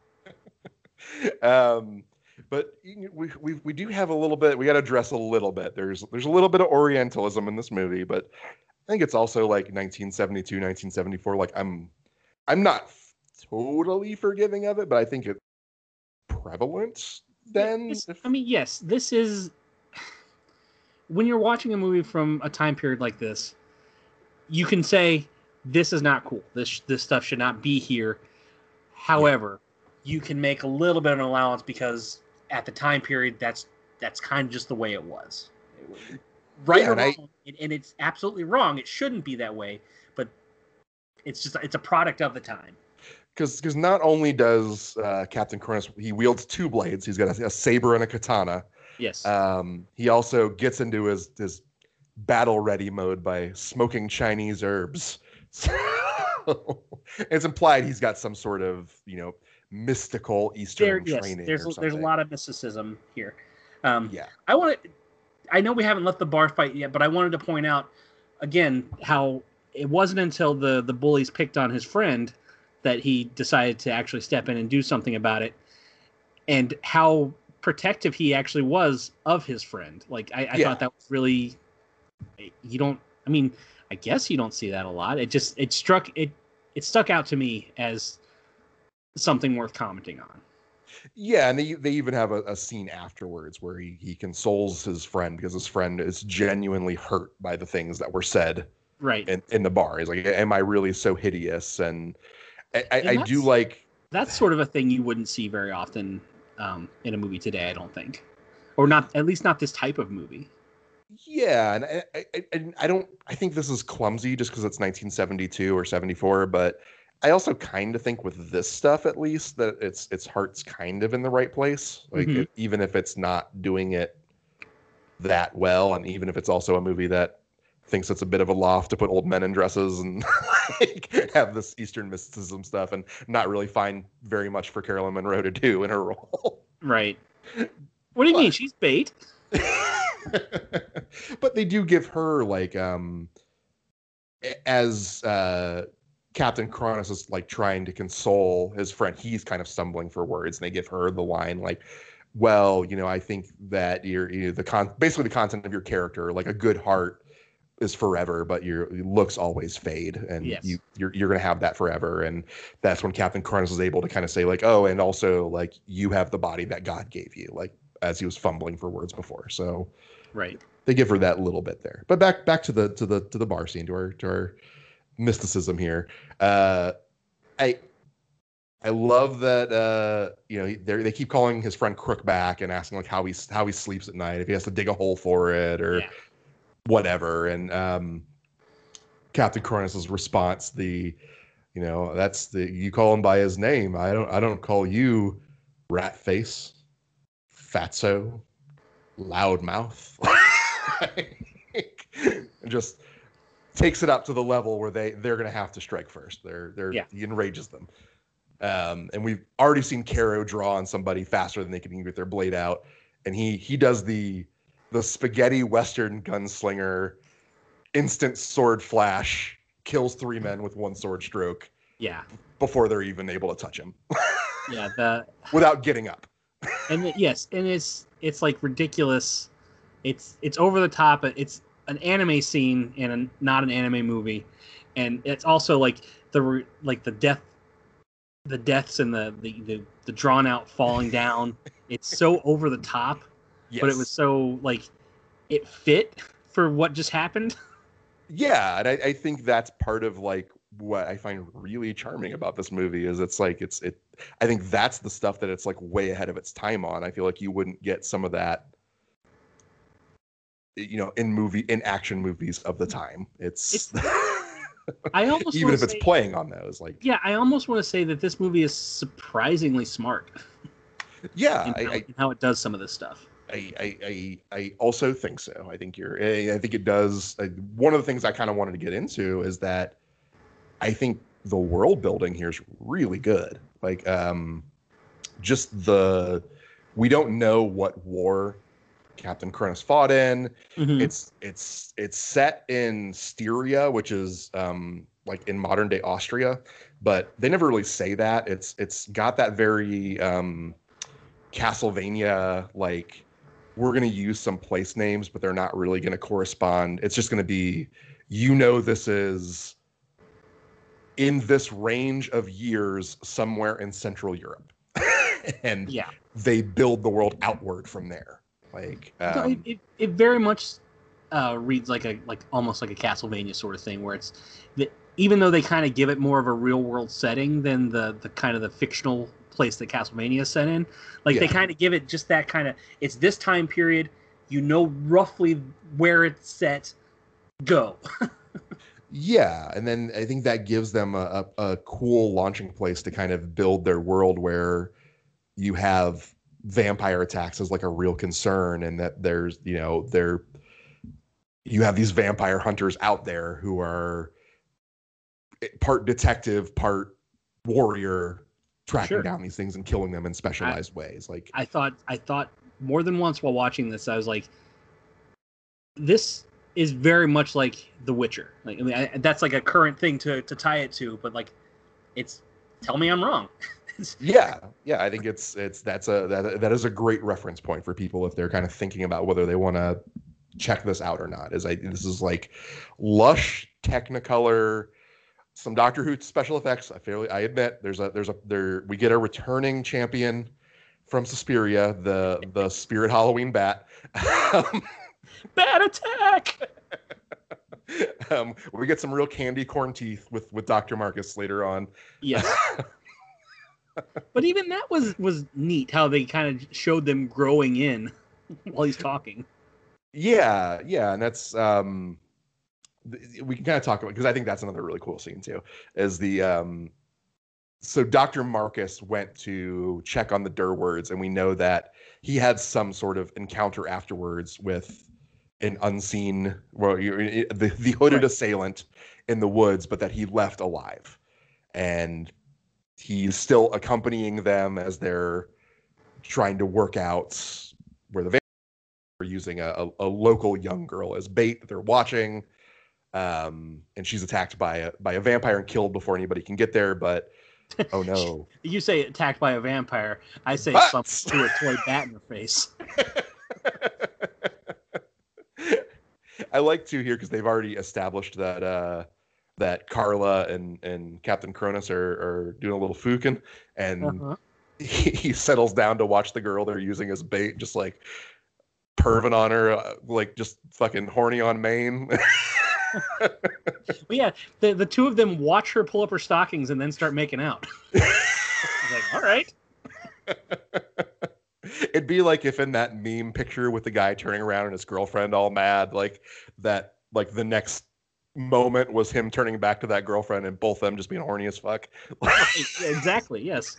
But we do have a little bit. We got to address a little bit. There's a little bit of Orientalism in this movie, but I think it's also like 1972, 1974. Like I'm not totally forgiving of it, but I think it's prevalent then. Yes, this is when you're watching a movie from a time period like this, you can say this is not cool. This stuff should not be here. However, you can make a little bit of an allowance because at the time period, that's kind of just the way it was. Right or wrong, and it's absolutely wrong. It shouldn't be that way, but it's a product of the time. Because not only does Captain Cronus, he wields two blades. He's got a saber and a katana. Yes. He also gets into his battle ready mode by smoking Chinese herbs. So it's implied he's got some sort of mystical Eastern training. There's a lot of mysticism here. Yeah. I know we haven't left the bar fight yet, but I wanted to point out again how it wasn't until the bullies picked on his friend that he decided to actually step in and do something about it, and how protective he actually was of his friend. Like I thought that was really, I guess you don't see that a lot. It stuck out to me as something worth commenting on. Yeah, and they even have a scene afterwards where he consoles his friend because his friend is genuinely hurt by the things that were said in the bar. He's like, am I really so hideous? And I do like... That's sort of a thing you wouldn't see very often in a movie today, I don't think. Or not, at least not this type of movie. Yeah, and I think this is clumsy just because it's 1972 or 74, but I also kind of think with this stuff, at least, that its heart's kind of in the right place. Like, even if it's not doing it that well, and even if it's also a movie that thinks it's a bit of a loft to put old men in dresses and like, have this Eastern mysticism stuff and not really find very much for Caroline Munro to do in her role. Right. What do you mean? She's bait. But they do give her like as Captain Cronus is like trying to console his friend, he's kind of stumbling for words, and they give her the line like, well, I think that basically the content of your character, like a good heart is forever, but your looks always fade, and you're gonna have that forever. And that's when Captain Cronus is able to kind of say like, oh, and also like you have the body that God gave you, like as he was fumbling for words before. So they give her that little bit there. But back to the bar scene, to our mysticism here. I love that they keep calling his friend Crookback and asking like how he sleeps at night, if he has to dig a hole for it or whatever. And Captain Cronus's response, that's you call him by his name. I don't call you rat face, fatso, loudmouth. Just takes it up to the level where they're gonna have to strike first. He enrages them. And we've already seen Caro draw on somebody faster than they can even get their blade out, and he does the spaghetti western gunslinger instant sword flash, kills 3 men with 1 sword stroke. Yeah. Before they're even able to touch him. Without getting up. And it's like ridiculous. It's over the top. It's an anime scene in not an anime movie, and it's also like the deaths and the drawn out falling down. It's so over the top, but it was so like it fit for what just happened. Yeah, and I think that's part of like what I find really charming about this movie is it's like I think that's the stuff that it's like way ahead of its time on. I feel like you wouldn't get some of that in action movies of the time. It's I almost even if it's playing on those, like, I almost want to say that this movie is surprisingly smart. Yeah, in how it does some of this stuff. I also think so. I think I think it does. One of the things I kind of wanted to get into is that I think the world building here is really good. Like, just we don't know what war Captain Cronus fought in. Mm-hmm. It's set in Styria, which is like in modern day Austria, but they never really say that. It's got that very Castlevania, like, we're going to use some place names, but they're not really going to correspond. It's just going to be, this is in this range of years somewhere in Central Europe. And Yeah. they build the world outward from there. Like, No, it very much reads like almost like a Castlevania sort of thing, where it's that even though they kind of give it more of a real world setting than the kind of the fictional place that Castlevania is set in, like they kind of give it just that kind of, it's this time period, roughly where it's set, go. Yeah, and then I think that gives them a cool launching place to kind of build their world where you have vampire attacks as like a real concern, and that there's you have these vampire hunters out there who are part detective, part warrior, tracking down these things and killing them in specialized ways. Like, I thought more than once while watching this, I was like, this is very much like The Witcher. Like, I mean, that's like a current thing to tie it to, but like, it's, tell me I'm wrong. yeah, I think that is a great reference point for people if they're kind of thinking about whether they want to check this out or not. This is like lush Technicolor, some Doctor Who special effects. I admit we get a returning champion from Suspiria, the Spirit Halloween bat. Bat attack. We get some real candy corn teeth with Dr. Marcus later on. Yes. But even that was neat how they kind of showed them growing in while he's talking. Yeah, and that's we can kind of talk about, because I think that's another really cool scene too. Is so Dr. Marcus went to check on the Durwards, and we know that he had some sort of encounter afterwards with an unseen, the hooded assailant in the woods, but that he left alive, and he's still accompanying them as they're trying to work out where the vampires are, using a local young girl as bait that they're watching. And she's attacked by a vampire and killed before anybody can get there. But oh no! You say attacked by a vampire. I say something to a toy bat in the face. I like to here because they've already established that that Carla and Captain Cronus are doing a little fukin', and he settles down to watch the girl they're using as bait, just like perving on her, like just fucking horny on main. Well, yeah, the two of them watch her pull up her stockings and then start making out. I was like, all right. It'd be like if in that meme picture with the guy turning around and his girlfriend all mad, like that, like the next moment was him turning back to that girlfriend and both of them just being horny as fuck. Exactly, yes.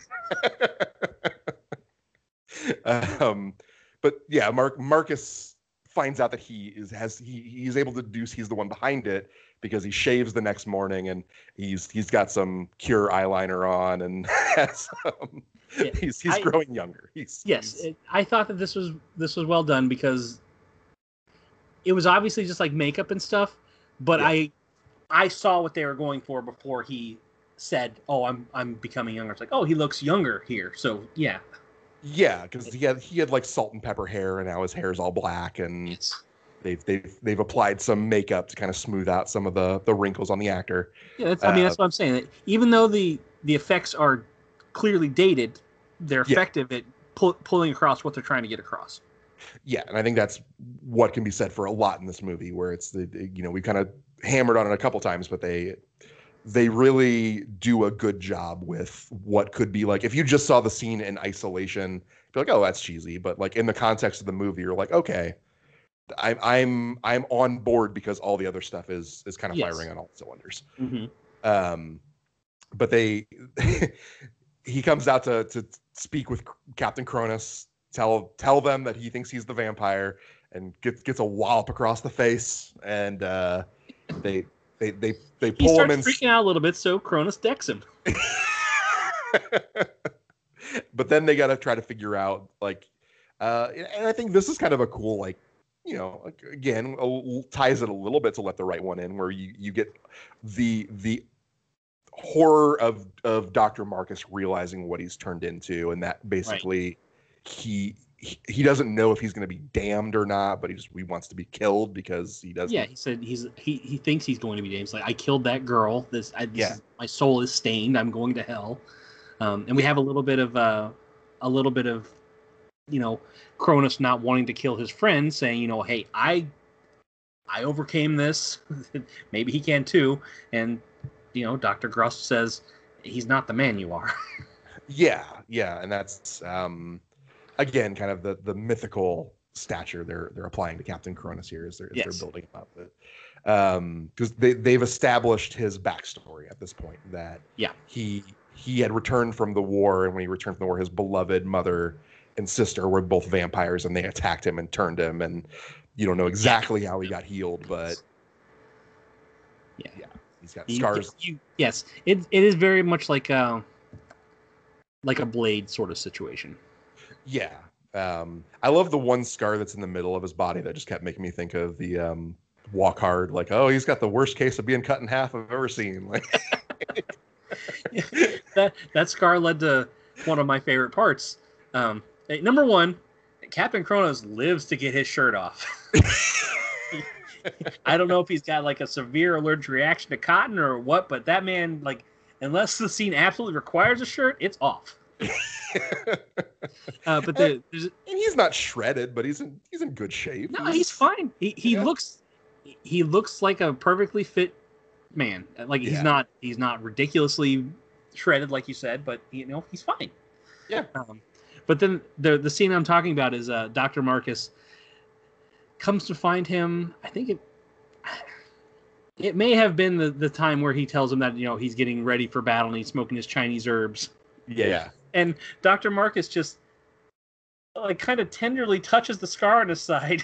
But yeah, Marcus finds out that he's able to deduce he's the one behind it because he shaves the next morning, and he's got some Cure eyeliner on, and he's growing younger. I thought that this was well done because it was obviously just like makeup and stuff, but I saw what they were going for before he said, "Oh, I'm becoming younger." It's like, "Oh, he looks younger here." So yeah. Yeah, because he had like salt and pepper hair, and now his hair's all black, and they've applied some makeup to kind of smooth out some of the wrinkles on the actor. Yeah, that's what I'm saying. Even though the effects are clearly dated, they're effective at pulling across what they're trying to get across. Yeah, and I think that's what can be said for a lot in this movie, where it's we kind of hammered on it a couple times, but they really do a good job with what could be like, if you just saw the scene in isolation, be like, oh, that's cheesy. But like in the context of the movie, you're like, okay, I'm on board because all the other stuff is kind of firing on all cylinders. Mm-hmm. But he comes out to speak with Captain Cronus tell them that he thinks he's the vampire, and gets a wallop across the face, and they He pull him starts in. freaking out a little bit, so Cronus decks him. But then they got to try to figure out like, and I think this is kind of a cool like, like, again, ties it a little bit to Let the Right One In, where you get the horror of Dr. Marcus realizing what he's turned into, and that basically he doesn't know if he's going to be damned or not, but he wants to be killed because he doesn't. Yeah, he said he thinks he's going to be damned. He's like, I killed that girl. My soul is stained. I'm going to hell. And we have a little bit of Cronus not wanting to kill his friend, saying, hey, I overcame this. Maybe he can too. And Dr. Grust says he's not the man you are. Yeah, and that's again kind of the mythical stature they're applying to Captain Cronus here as they're building him up. Because they've established his backstory at this point, that he had returned from the war, and when he returned from the war, his beloved mother and sister were both vampires, and they attacked him and turned him, and you don't know exactly how he got healed, but he's got scars. Yes, it is very much like a Blade sort of situation. Yeah. I love the one scar that's in the middle of his body that just kept making me think of the Walk Hard, like, oh, he's got the worst case of being cut in half I've ever seen. Like that scar led to one of my favorite parts. Number one, Captain Cronus lives to get his shirt off. I don't know if he's got like a severe allergic reaction to cotton or what, but that man, like, unless the scene absolutely requires a shirt, it's off. And he's not shredded, but he's in good shape. No, he's fine. He looks like a perfectly fit man. Like he's not ridiculously shredded, like you said, but he's fine. Yeah. But then the scene I'm talking about is Dr. Marcus comes to find him. I think it may have been the time where he tells him that he's getting ready for battle and he's smoking his Chinese herbs. Yeah. And Dr. Marcus just like kind of tenderly touches the scar on his side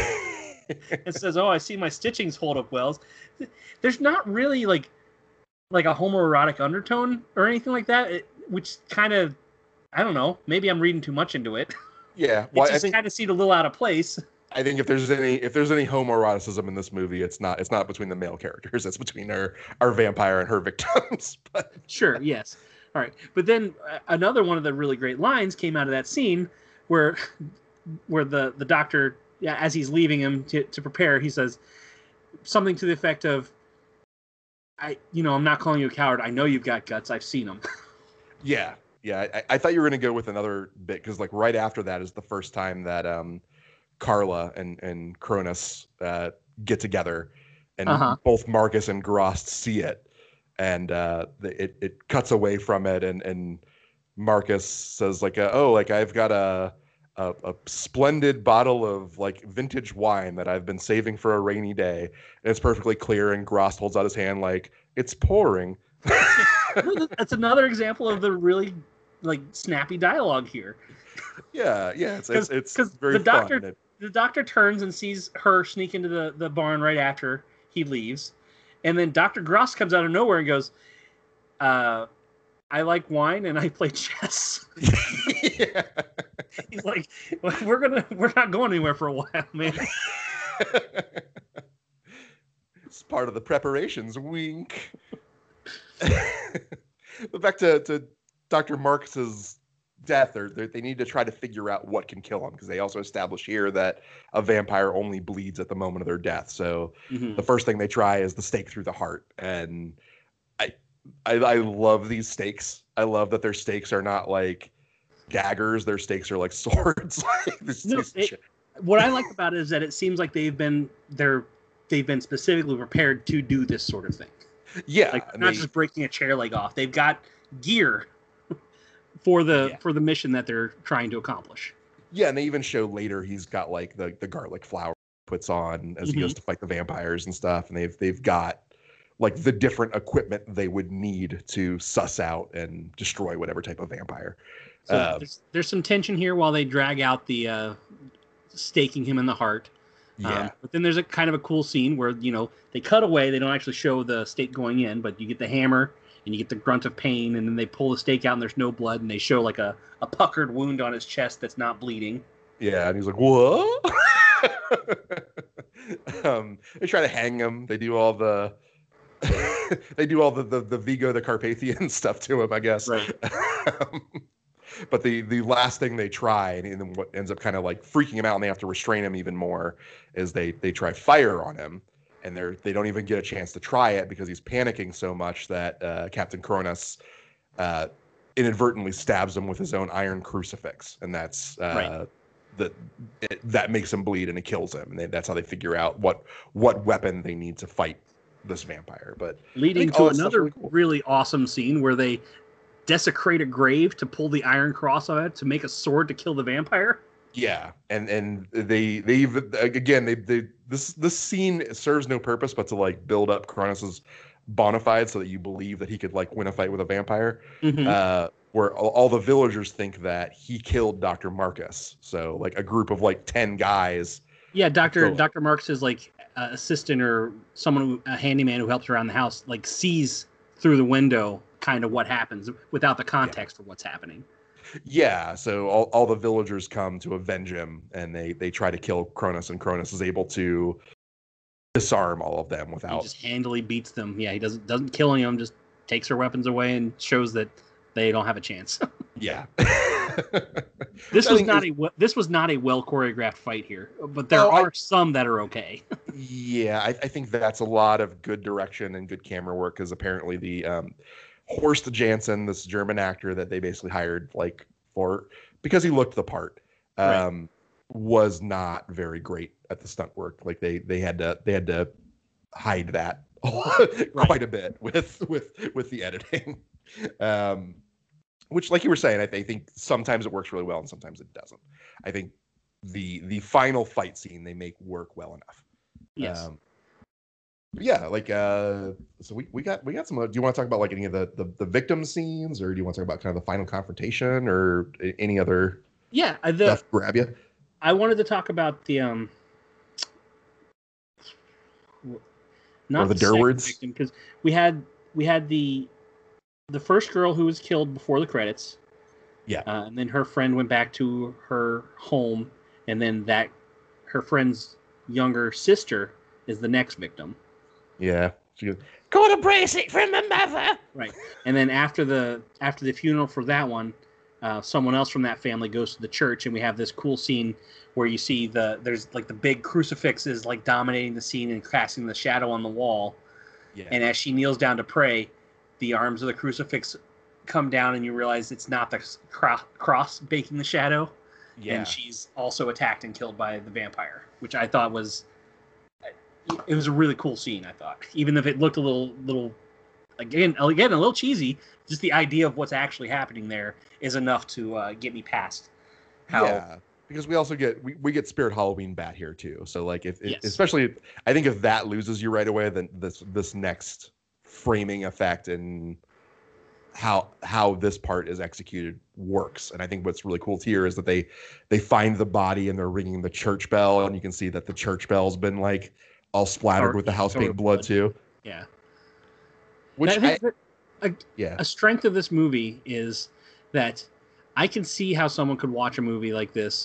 and says, "Oh, I see my stitchings hold up well." There's not really like a homoerotic undertone or anything like that, which kind of, I don't know, maybe I'm reading too much into it. Yeah, well, it just kind of seemed a little out of place. I think if there's any homoeroticism in this movie, it's not between the male characters. It's between our vampire and her victims. But sure, yes. All right, but then another one of the really great lines came out of that scene where the doctor, as he's leaving him to prepare, he says something to the effect of, I'm not calling you a coward. I know you've got guts. I've seen them. Yeah. I thought you were going to go with another bit, because like right after that is the first time that Carla and Cronus get together, and both Marcus and Grost see it. And it cuts away from it, and Marcus says like, I've got a splendid bottle of like vintage wine that I've been saving for a rainy day. And it's perfectly clear, and Grost holds out his hand like, it's pouring. That's another example of the really like snappy dialogue here. Yeah, it's very fun. The doctor turns and sees her sneak into the barn right after he leaves. And then Dr. Grost comes out of nowhere and goes, I like wine and I play chess. Yeah. He's like, we're not going anywhere for a while, man. It's part of the preparations, wink. But back to Dr. Marcus's death, they need to try to figure out what can kill him, because they also establish here that a vampire only bleeds at the moment of their death. So the first thing they try is the stake through the heart, and I love these stakes. I love that their stakes are not like daggers; their stakes are like swords. What I like about it is that it seems like they've been specifically prepared to do this sort of thing. Yeah, like not just breaking a chair leg off. They've got gear for the mission that they're trying to accomplish. Yeah, and they even show later he's got like the garlic flower puts on as he goes to fight the vampires and stuff, and they've got like the different equipment they would need to suss out and destroy whatever type of vampire. So there's some tension here while they drag out the staking him in the heart. Yeah. But then there's a kind of a cool scene where, they cut away. They don't actually show the stake going in, but you get the hammer and you get the grunt of pain, and then they pull the stake out and there's no blood, and they show like a puckered wound on his chest that's not bleeding. Yeah, and he's like, what? They try to hang him. They do all the the Vigo the Carpathian stuff to him, I guess. Right. But the last thing they try, and then what ends up kind of like freaking him out, and they have to restrain him even more, is they try fire on him, and they don't even get a chance to try it because he's panicking so much that Captain Kronos inadvertently stabs him with his own iron crucifix, and that's Right. that makes him bleed and it kills him, and that's how they figure out what weapon they need to fight this vampire. But Leading to another cool. really awesome scene where they desecrate a grave to pull the iron cross on it to make a sword to kill the vampire. Yeah, and they even again this scene serves no purpose but to like build up Kronos's bona fide so that you believe that he could like win a fight with a vampire. Mm-hmm. Where all the villagers think that he killed Dr. Marcus. So like a group of like 10 guys. Yeah, Dr. Marcus is like assistant or someone, a handyman who helps around the house, like sees through the window kind of what happens without the context for what's happening. Yeah, so all the villagers come to avenge him, and they try to kill Kronos, and Kronos is able to disarm all of them without. He just handily beats them. Yeah, he doesn't kill them, just takes their weapons away and shows that they don't have a chance. Yeah. This was not a well choreographed fight here, but there are some that are okay. Yeah, I think that's a lot of good direction and good camera work, because apparently the Horst Janssen, this German actor that they basically hired because he looked the part, was not very great at the stunt work. Like they had to hide that quite a bit with the editing. Which, like you were saying, I think sometimes it works really well and sometimes it doesn't. I think the final fight scene they make work well enough. Yes. Yeah, like so we got some. Do you want to talk about like any of the victim scenes, or do you want to talk about kind of the final confrontation, or any other stuff grab you? I wanted to talk about the not the Durwards victim, because we had the first girl who was killed before the credits. Yeah. And then her friend went back to her home, and then her friend's younger sister is the next victim. Yeah. She goes, "Got a bracelet from my mother." Right. And then after the funeral for that one, someone else from that family goes to the church, and we have this cool scene where you see there's like the big crucifixes like dominating the scene and casting the shadow on the wall. Yeah. And as she kneels down to pray, the arms of the crucifix come down, and you realize it's not the cross baking the shadow. Yeah. And she's also attacked and killed by the vampire, which I thought was a really cool scene. I thought, even if it looked a little again a little cheesy, just the idea of what's actually happening there is enough to get me past. Because we also get Spirit Halloween Bat here too. So like especially I think if that loses you right away, then this next framing effect and how this part is executed works. And I think what's really cool here is that they find the body and they're ringing the church bell, and you can see that the church bell's been like all splattered with the house paint blood too. Yeah. Which a strength of this movie is that I can see how someone could watch a movie like this,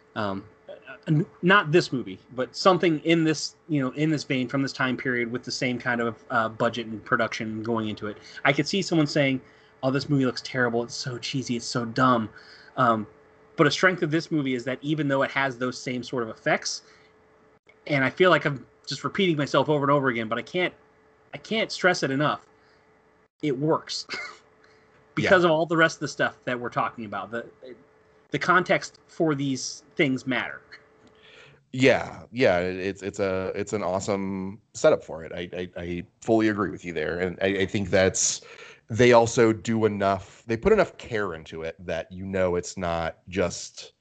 not this movie, but something in this vein from this time period with the same kind of budget and production going into it. I could see someone saying, "Oh, this movie looks terrible. It's so cheesy. It's so dumb." But a strength of this movie is that even though it has those same sort of effects, and I feel like I'm just repeating myself over and over again, but I can't stress it enough. It works because of all the rest of the stuff that we're talking about. The context for these things matter. Yeah, it's an awesome setup for it. I fully agree with you there, and I think they also do enough. They put enough care into it that it's not just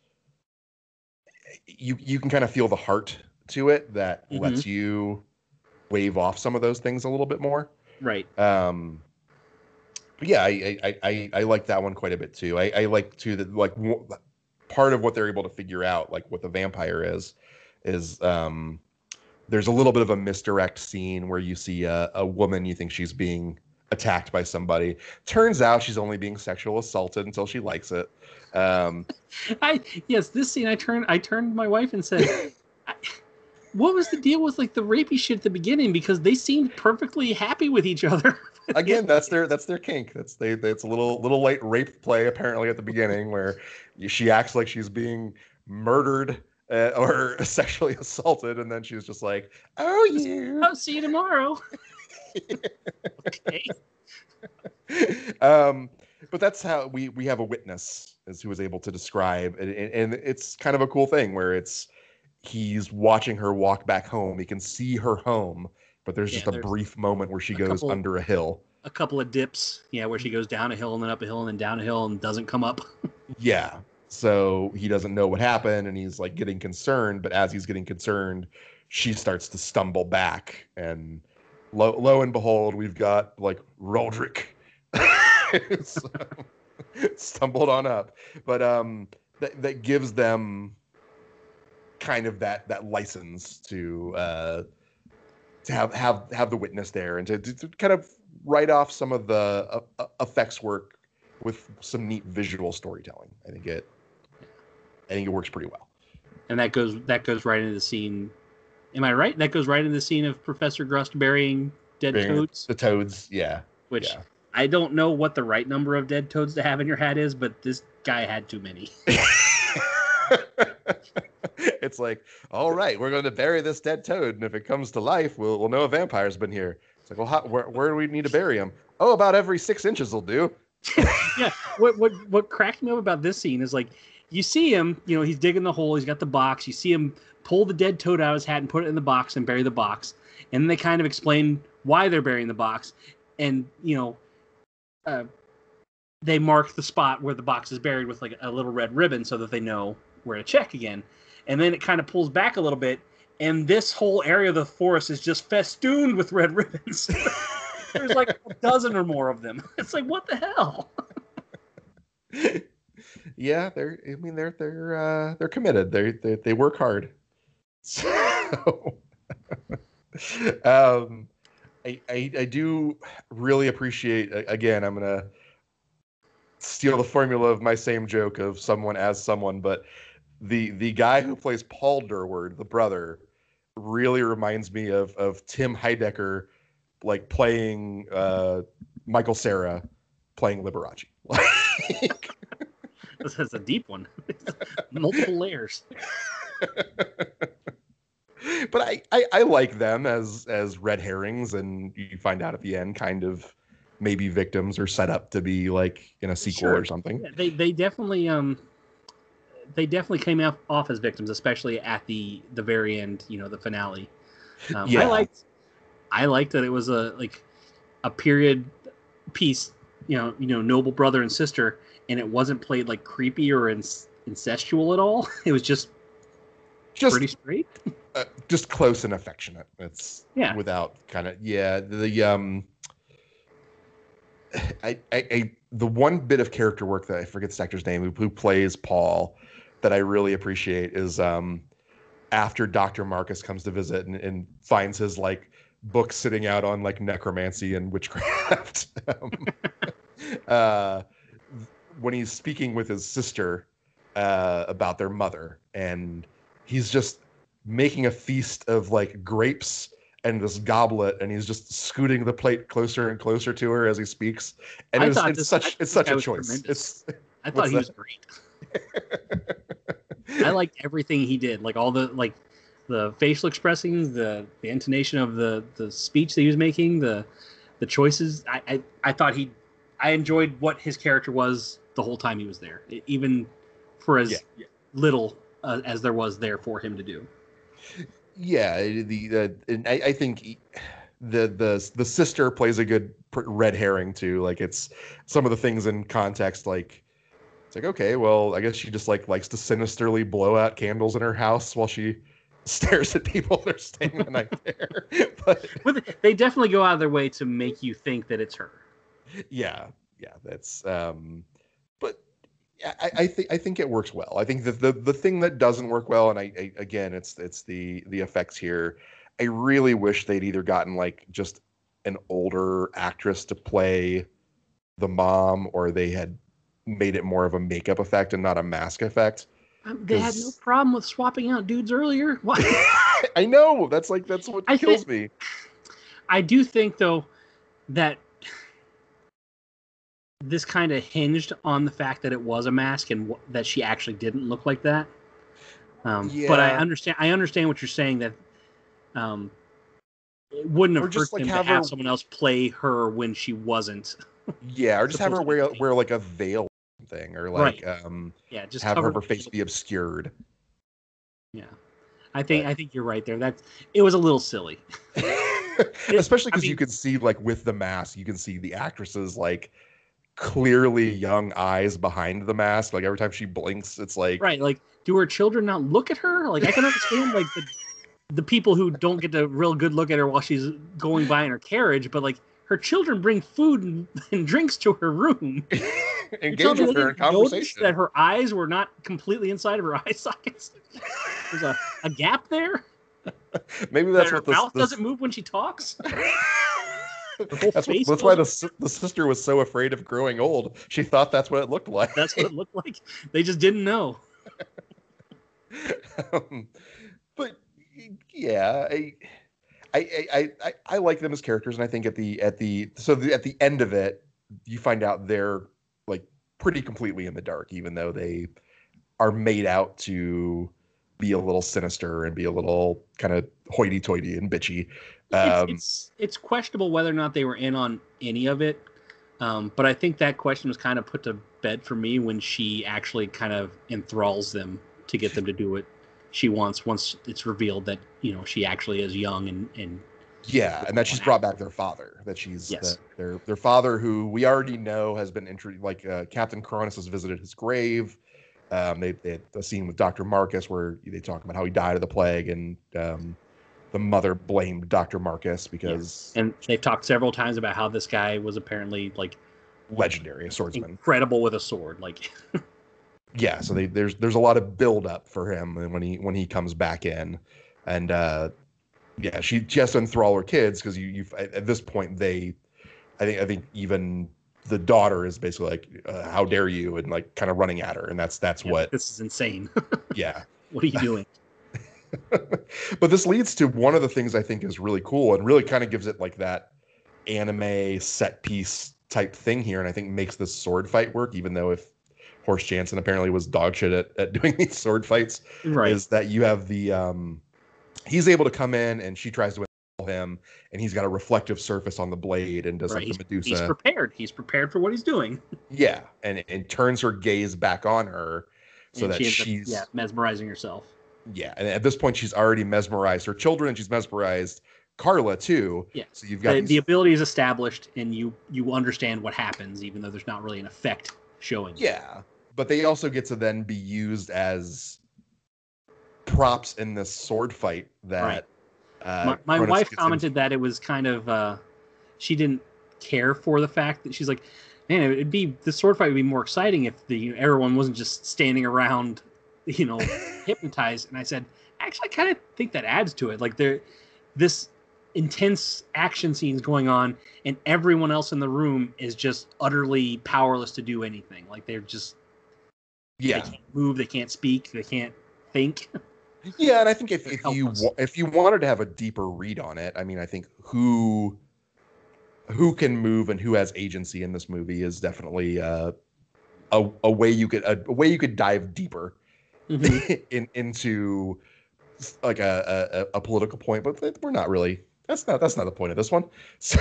you can kind of feel the heart to it that lets you wave off some of those things a little bit more. Right. Yeah, I like that one quite a bit too. I like too that like part of what they're able to figure out, like what the vampire is there's a little bit of a misdirect scene where you see a woman, you think she's being attacked by somebody. Turns out she's only being sexual assaulted until she likes it. Um, I yes, this scene I turned to my wife and said, "What was the deal with like the rapey shit at the beginning? Because they seemed perfectly happy with each other." Again, that's their kink. That's a little light rape play apparently at the beginning where she acts like she's being murdered or sexually assaulted, and then she's just like, "Oh, you." I'll see you tomorrow. Okay. um, but that's how we have a witness as who was able to describe, and it's kind of a cool thing where he's watching her walk back home. He can see her home, but there's just a brief moment where she goes under a hill. A couple of dips, yeah, where she goes down a hill and then up a hill and then down a hill and doesn't come up. Yeah. So he doesn't know what happened and he's like getting concerned, but as he's getting concerned, she starts to stumble back and lo and behold, we've got like Roderick so, stumbled on up. But that gives them kind of that license to have the witness there and to kind of write off some of the effects work with some neat visual storytelling. I think it works pretty well. And that goes right into the scene. Am I right? That goes right into the scene of Professor Grust burying dead toads. The toads, yeah. Which I don't know what the right number of dead toads to have in your hat is, but this guy had too many. It's like, all right, we're going to bury this dead toad, and if it comes to life, we'll know a vampire's been here. It's like, well, where do we need to bury him? Oh, about every 6 inches will do. Yeah. What cracked me up about this scene is like, you see him, he's digging the hole, he's got the box. You see him pull the dead toad out of his hat and put it in the box and bury the box. And then they kind of explain why they're burying the box. And, they mark the spot where the box is buried with like a little red ribbon so that they know where to check again. And then it kind of pulls back a little bit. And this whole area of the forest is just festooned with red ribbons. There's like a dozen or more of them. It's like, what the hell? Yeah, they're committed. They work hard. So, I do really appreciate. Again, I'm gonna steal the formula of my same joke of someone as someone, but the guy who plays Paul Durward, the brother, really reminds me of Tim Heidecker, like playing Michael Cera playing Liberace. Like, That's a deep one. Multiple layers. But I like them as red herrings, and you find out at the end kind of maybe victims or set up to be like in a sequel or something. Yeah, they definitely came off as victims, especially at the very end, the finale. I liked that it was a period piece, noble brother and sister, and it wasn't played like creepy or incestual at all. It was just pretty straight. Just close and affectionate. It's without kind of the the one bit of character work that I forget this actor's name who plays Paul that I really appreciate is after Dr. Marcus comes to visit and finds his like book sitting out on like necromancy and witchcraft. When he's speaking with his sister about their mother, and he's just making a feast of like grapes and this goblet, and he's just scooting the plate closer and closer to her as he speaks. And it's such a choice. I thought he was great. I liked everything he did, like all the facial expressings, the intonation of the speech that he was making, the choices. I thought I enjoyed what his character was the whole time he was there, even for as little as there was there for him to do. Yeah, and I think the sister plays a good red herring too. Like it's some of the things in context, like it's like, okay, well, I guess she just like likes to sinisterly blow out candles in her house while she stares at people that are staying the night there. But they definitely go out of their way to make you think that it's her. Yeah, yeah, that's but I think it works well. I think that the thing that doesn't work well, and I again, it's the effects here. I really wish they'd either gotten like just an older actress to play the mom, or they had made it more of a makeup effect and not a mask effect. They had no problem with swapping out dudes earlier. What? I know, that's what kills me. I do think though that this kind of hinged on the fact that it was a mask and that she actually didn't look like that. But I understand what you're saying, that it wouldn't have hurt them to have someone else play her when she wasn't. Yeah, or just have her wear like a veil thing, or like just have her face be obscured. Yeah, I think you're right there. It was a little silly, especially because you can see, like, with the mask, you can see the actresses like clearly young eyes behind the mask. Like every time she blinks, it's like, right. Like, do her children not look at her? Like, I can understand like the people who don't get a real good look at her while she's going by in her carriage, but like her children bring food and drinks to her room. Engage with her in conversation. That her eyes were not completely inside of her eye sockets. There's a gap there. Maybe that's what her mouth doesn't move when she talks. That's why the sister was so afraid of growing old. She thought that's what it looked like. That's what it looked like. They just didn't know. But yeah, I like them as characters, and I think at the end of it, you find out they're like pretty completely in the dark, even though they are made out to be a little sinister and be a little kind of hoity-toity and bitchy. It's questionable whether or not they were in on any of it, but I think that question was kind of put to bed for me when she actually kind of enthralls them to get them to do what she wants, once it's revealed that, you know, she actually is young and yeah, and that she's brought back their father. That she's their father, who we already know has been introduced. Like Captain Cronus has visited his grave. They had a scene with Dr. Marcus where they talk about how he died of the plague, and the mother blamed Dr. Marcus because. And they've talked several times about how this guy was apparently like legendary, a swordsman, incredible with a sword, like. Yeah, so there's a lot of build up for him when he comes back in, and yeah, she has to enthrall her kids, because you at this point I think even the daughter is basically like, how dare you, and like kind of running at her, and that's what, this is insane. Yeah. What are you doing? But this leads to one of the things I think is really cool and really kind of gives it like that anime set piece type thing here, and I think makes this sword fight work, even though if Horst Jansen apparently was dog shit at doing these sword fights, right, is that you have the he's able to come in and she tries to install him, and he's got a reflective surface on the blade and does like the Medusa. He's prepared for what he's doing. Yeah, and turns her gaze back on her so that she's mesmerizing herself. Yeah, and at this point she's already mesmerized her children, and she's mesmerized Carla too. Yeah, so you've got the ability is established, and you understand what happens, even though there's not really an effect showing. Yeah, but they also get to then be used as props in this sword fight that my wife commented that it was kind of she didn't care for the fact that she's like, man, the sword fight would be more exciting if everyone wasn't just standing around, hypnotized. And I said, actually, I kind of think that adds to it. Like this intense action scenes going on, and everyone else in the room is just utterly powerless to do anything. Like they're just they can't move, they can't speak, they can't think. Yeah, and I think if you wanted to have a deeper read on it, I mean, I think who can move and who has agency in this movie is definitely a way you could dive deeper into like a political point, but we're not really. That's not the point of this one. So,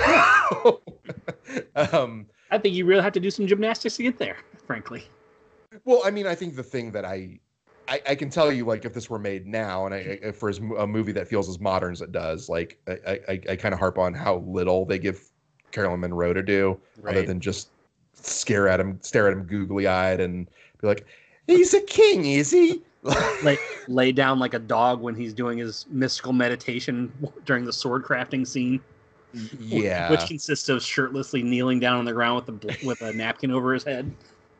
I think you really have to do some gymnastics to get there, frankly. Well, I mean, I think the thing that I can tell you, like, if this were made now, and for a movie that feels as modern as it does, like, I kind of harp on how little they give Caroline Munro to do, other than just stare at him googly-eyed and be like, he's a king, is he? lay down like a dog when he's doing his mystical meditation during the sword crafting scene. Yeah. which consists of shirtlessly kneeling down on the ground with a napkin over his head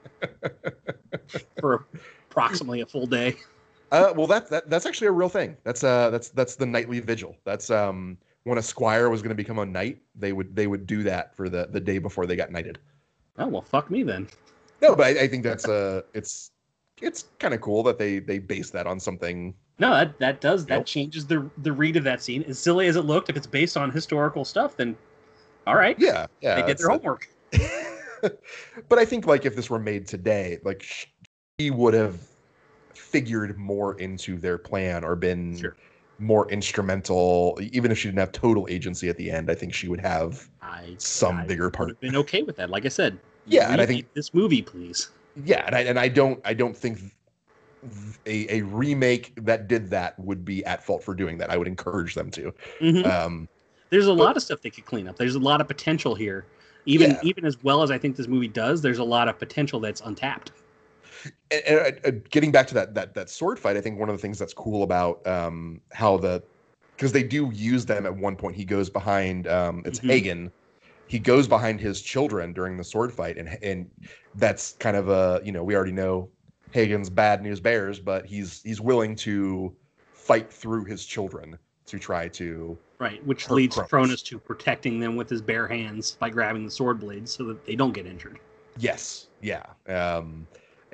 for approximately a full day. Well, that's actually a real thing. That's the nightly vigil. That's when a squire was going to become a knight, they would do that for the day before they got knighted. Oh well, fuck me then. No, but I think that's it's kind of cool that they base that on something. No, that changes the read of that scene. As silly as it looked, if it's based on historical stuff, then all right. Yeah, They did their homework. But I think like if this were made today, like she would have figured more into their plan or been more instrumental, even if she didn't have total agency at the end. I think she would have some bigger part. Would have been okay with that. Like I said, yeah, and I think this movie, please. Yeah, and I don't think a remake that did that would be at fault for doing that. I would encourage them to. Mm-hmm. There's a lot of stuff they could clean up. There's a lot of potential here. Even as well as I think this movie does, there's a lot of potential that's untapped. And getting back to that sword fight, I think one of the things that's cool about how because they do use them at one point. He goes behind it's Hagen. He goes behind his children during the sword fight, and that's kind of we already know Hagen's bad news bears, but he's willing to fight through his children to try to which leads Cronus to protecting them with his bare hands by grabbing the sword blades so that they don't get injured. Yes, yeah, and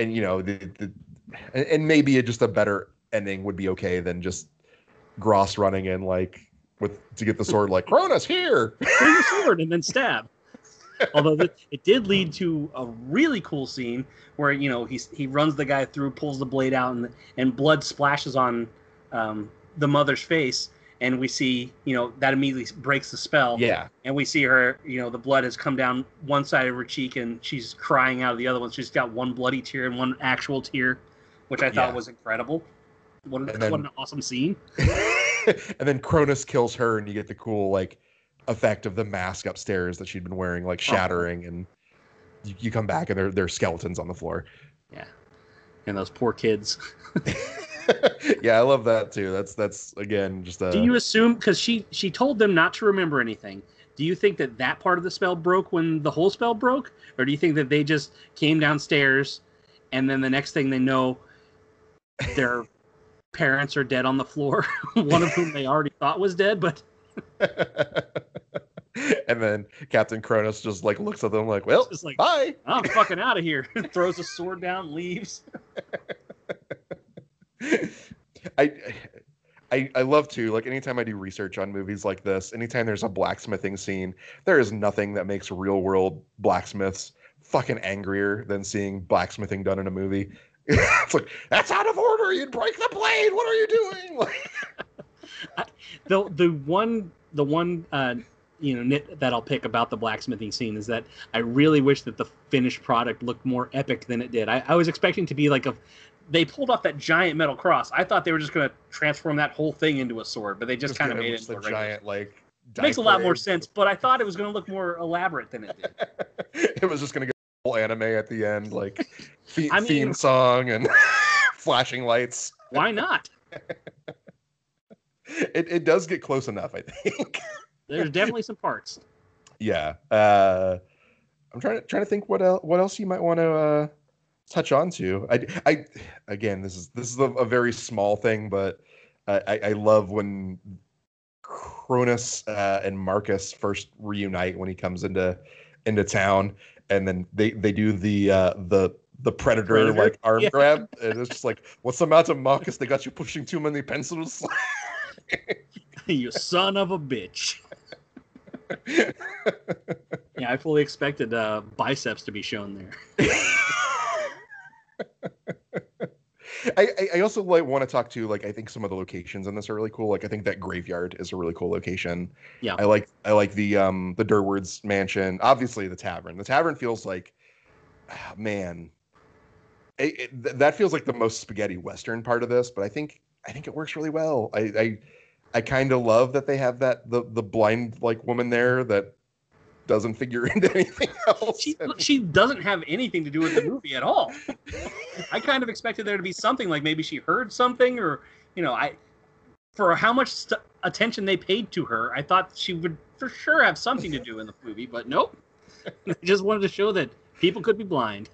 and maybe just a better ending would be okay than just Gross running in to get the sword, like Cronus here, bring the sword, and then stab. Although it did lead to a really cool scene where he runs the guy through, pulls the blade out, and blood splashes on the mother's face, and we see that immediately breaks the spell. Yeah, and we see her, the blood has come down one side of her cheek, and she's crying out of the other one. She's got one bloody tear and one actual tear, which I thought was incredible. What an awesome scene. And then Cronus kills her, and you get the cool effect of the mask upstairs that she'd been wearing shattering, and you come back and there are skeletons on the floor. Yeah, and those poor kids. Yeah, I love that too. That's again just a. Do you assume, because she told them not to remember anything? Do you think that part of the spell broke when the whole spell broke, or do you think that they just came downstairs, and then the next thing they know, their parents are dead on the floor, one of whom they already thought was dead, but. And then Captain Cronus just looks at them well, bye. I'm fucking out of here. Throws a sword down, leaves. I love to anytime I do research on movies like this, anytime there's a blacksmithing scene, there is nothing that makes real world blacksmiths fucking angrier than seeing blacksmithing done in a movie. It's that's out of order. You'd break the blade. What are you doing? The one nit that I'll pick about the blacksmithing scene is that I really wish that the finished product looked more epic than it did. I was expecting to be they pulled off that giant metal cross. I thought they were just going to transform that whole thing into a sword, but they just kind of made it into a giant it makes a lot more sense, but I thought it was going to look more elaborate than it did. It was just going to get a whole anime at the end, theme song and flashing lights. Why not? It does get close enough, I think. There's definitely some parts. Yeah. I'm trying to think what else you might want to touch on to. I again, this is a very small thing, but I love when Cronus and Marcus first reunite when he comes into town, and then they do the predator arm grab, and it's just what's the matter, Marcus? They got you pushing too many pencils. You son of a bitch. Yeah, I fully expected biceps to be shown there. I also want to talk to I think some of the locations in this are really cool. I think that graveyard is a really cool location. Yeah. I like the Durward's mansion. Obviously the tavern. The tavern feels man. That feels like the most spaghetti Western part of this, but I think it works really well. I kind of love that they have the blind woman there that doesn't figure into anything else. She doesn't have anything to do with the movie at all. I kind of expected there to be something maybe she heard something, or for how much attention they paid to her, I thought she would for sure have something to do in the movie, but nope. They just wanted to show that people could be blind.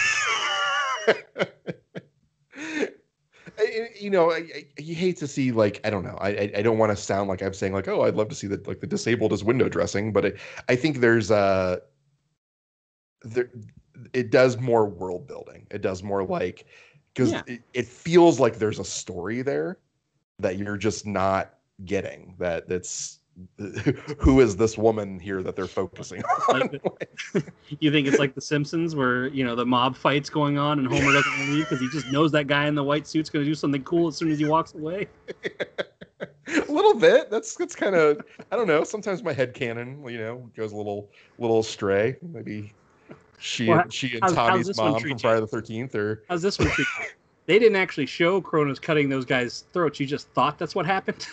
You hate to see, like, I don't know. I don't want to sound like I'm saying like, oh, I'd love to see that like the disabled as window dressing, but I think there's there it does more world building. It does more like because it feels like there's a story there that you're just not getting. That's who is this woman here that they're focusing on? You think it's like The Simpsons where, the mob fight's going on and Homer doesn't leave because he just knows that guy in the white suit's going to do something cool as soon as he walks away? A little bit. That's kind of, I don't know. Sometimes my headcanon, goes a little astray. Maybe she and Tommy's mom from Friday the 13th or... How's this one treat you? They didn't actually show Cronus cutting those guys' throats. You just thought that's what happened?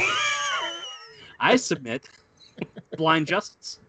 I submit blind justice.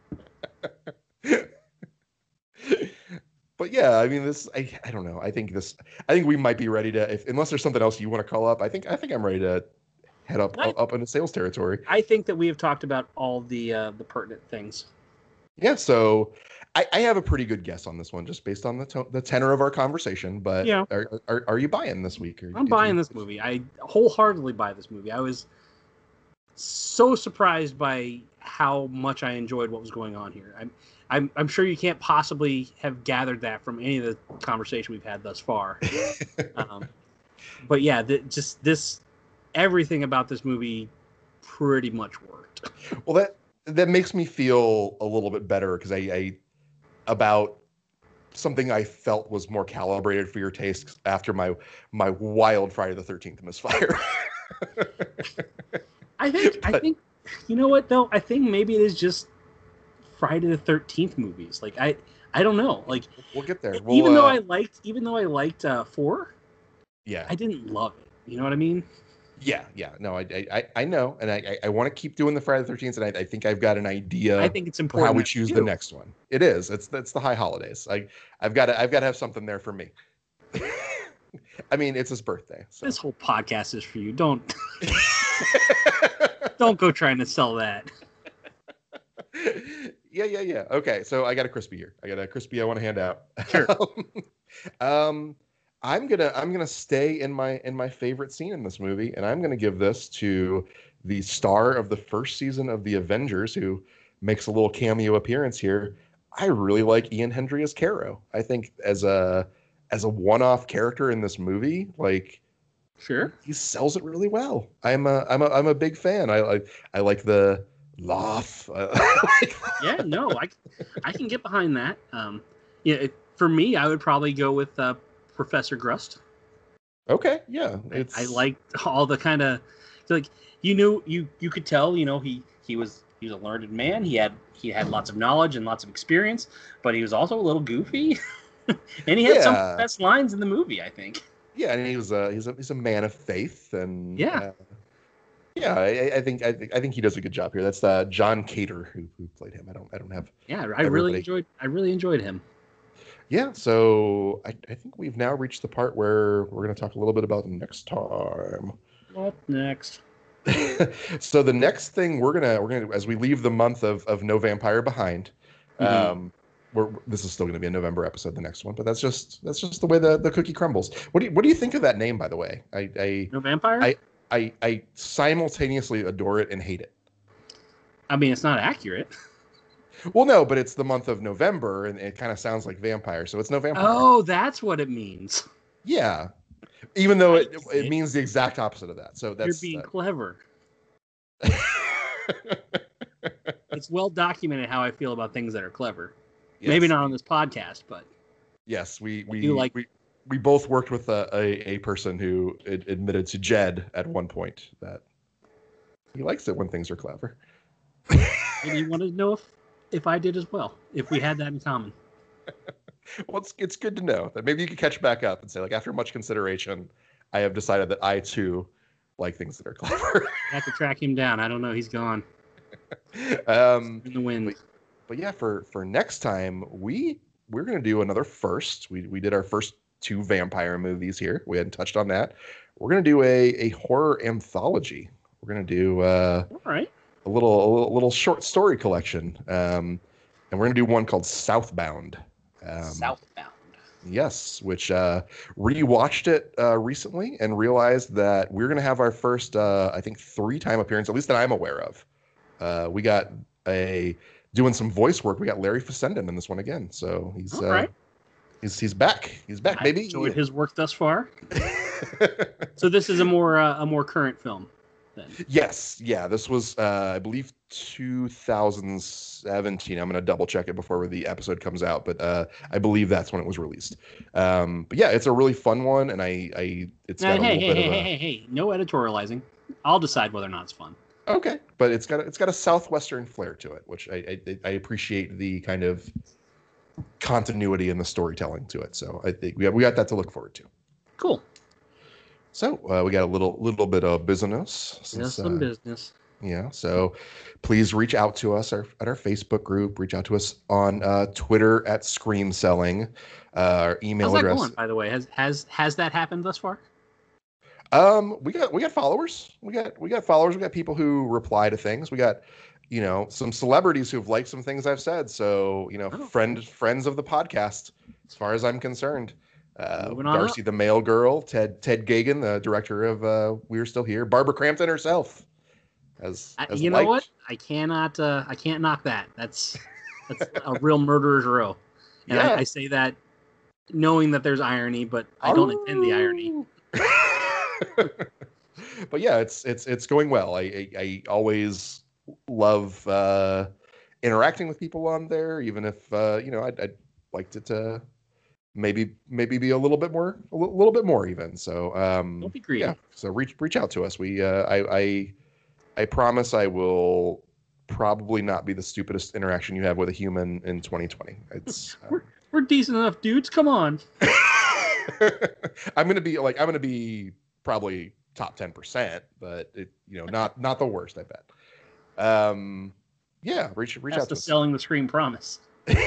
But yeah, I mean, I don't know. I think we might be ready to, unless there's something else you want to call up. I think I'm ready to head up into sales territory. I think that we have talked about all the pertinent things. Yeah, so I have a pretty good guess on this one, just based on the tenor of our conversation. But yeah, are you buying this week? I'm buying this movie. I wholeheartedly buy this movie. I was so surprised by how much I enjoyed what was going on here. I'm sure you can't possibly have gathered that from any of the conversation we've had thus far. But yeah, everything about this movie pretty much worked. Well, that makes me feel a little bit better because I about something I felt was more calibrated for your taste after my wild Friday the 13th misfire. I think you know what though? I think maybe it is just Friday the 13th movies. Like I don't know. Like we'll get there. Even though I liked 4, yeah, I didn't love it. You know what I mean? Yeah. No, I know, and I want to keep doing the Friday the 13th, and I think I've got an idea. I think it's important how we choose the next one. It is. It's the high holidays. I've got to have something there for me. I mean, it's his birthday. So. This whole podcast is for you. Don't go trying to sell that. Yeah. Okay, so I got a crispy here. I want to hand out. Sure. I'm gonna stay in my favorite scene in this movie, and I'm gonna give this to the star of the first season of The Avengers, who makes a little cameo appearance here. I really like Ian Hendry as Caro. I think as a one-off character in this movie, like, sure, he sells it really well. I'm a big fan. I like the laugh. Yeah, no, I can get behind that. For me, I would probably go with Professor Grust. Okay, yeah, I liked all the kind of like you could tell he was a learned man. He had lots of knowledge and lots of experience, but he was also a little goofy, and he had some of the best lines in the movie, I think. Yeah, and he's a man of faith, and yeah. I think he does a good job here. That's John Cater who played him. I don't have. Yeah, I really enjoyed him. Yeah, so I think we've now reached the part where we're going to talk a little bit about next time. What next? So the next thing we're gonna as we leave the month of No Vampire behind, this is still going to be a November episode, the next one, but that's just the way the cookie crumbles. What do you think of that name, by the way? No Vampire? I simultaneously adore it and hate it. I mean, it's not accurate. Well, no, but it's the month of November, and it kind of sounds like vampire, so it's no vampire. Oh, that's what it means. Yeah, even though it means the exact opposite of that. So that's you're being clever. It's well documented how I feel about things that are clever. Yes. Maybe not on this podcast, but yes, we both worked with a person who admitted to Jed at one point that he likes it when things are clever. And he wanted to know if I did as well, if we had that in common. Well, it's good to know that maybe you could catch back up and say, like, after much consideration, I have decided that I too like things that are clever. I have to track him down. I don't know. He's gone. In the wind. But yeah, for next time, we're going to do another first. We did our first 2 vampire movies here. We hadn't touched on that. We're going to do a horror anthology. We're going to do all right. a little short story collection, and we're gonna do one called Southbound. Um, Southbound. yes, which rewatched it recently and realized that we're gonna have our first, I think, 3-time appearance, at least that I'm aware of. We got a doing some voice work. We got Larry Fessenden in this one again, so All right. he's back. He's back, I baby. enjoyed his work thus far. So this is a more current film, then. Yes, yeah. This was I believe 2017. I'm gonna double check it before the episode comes out, but I believe that's when it was released. But yeah, it's a really fun one, and it's got a little bit of a Hey! No editorializing. I'll decide whether or not it's fun. okay, but it's got a southwestern flair to it, which I appreciate the kind of continuity in the storytelling to it. So I think we got that to look forward to. Cool. So we got a little bit of business. Just some business. Yeah. So please reach out to us at our Facebook group. Reach out to us on Twitter at Scream Selling. Our email How's that address. going, by the way? Has that happened thus far? We got followers. We got followers. We got people who reply to things. We got, some celebrities who've liked some things I've said. So, friends of the podcast, as far as I'm concerned. Darcy the Mail Girl, Ted Gagan, the director of We're Still Here, Barbara Crampton herself. You know what? I can't knock that. That's a real murderer's row. And yeah. I say that knowing that there's irony, but I don't intend the irony. But yeah, it's going well. I always love interacting with people on there, even if I'd liked it to maybe be a little bit more even. So don't be greedy. Yeah, so reach out to us. I promise I will probably not be the stupidest interaction you have with a human in 2020. It's we're decent enough dudes. Come on. I'm gonna be probably top 10%, but not the worst, I bet. Yeah, reach out to us. Selling the Scream promise.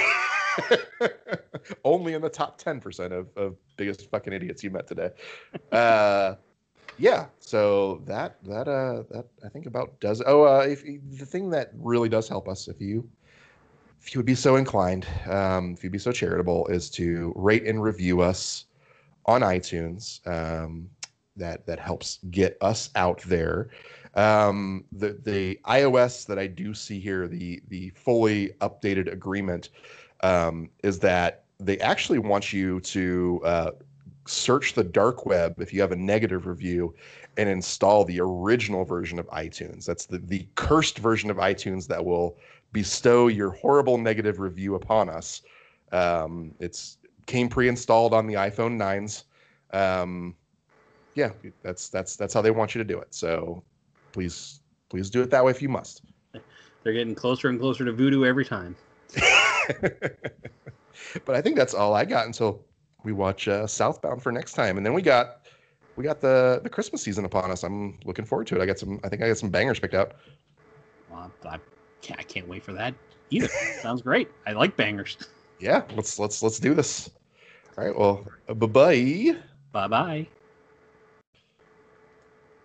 Only in the top 10% of biggest fucking idiots you met today. Yeah, so that I think about does. If the thing that really does help us, if you would be so inclined, if you'd be so charitable, is to rate and review us on iTunes. That helps get us out there. The iOS that I do see here, the fully updated agreement, is that they actually want you to search the dark web if you have a negative review and install the original version of iTunes. That's the cursed version of iTunes that will bestow your horrible negative review upon us. It's came pre-installed on the iPhone 9s. Yeah, that's how they want you to do it. So please do it that way if you must. They're getting closer and closer to voodoo every time. But I think that's all I got until we watch Southbound for next time, and then we got the Christmas season upon us. I'm looking forward to it. I think I got some bangers picked out. Well, I can't wait for that either. Sounds great. I like bangers. Yeah, let's do this. All right. Well, bye bye. Bye bye.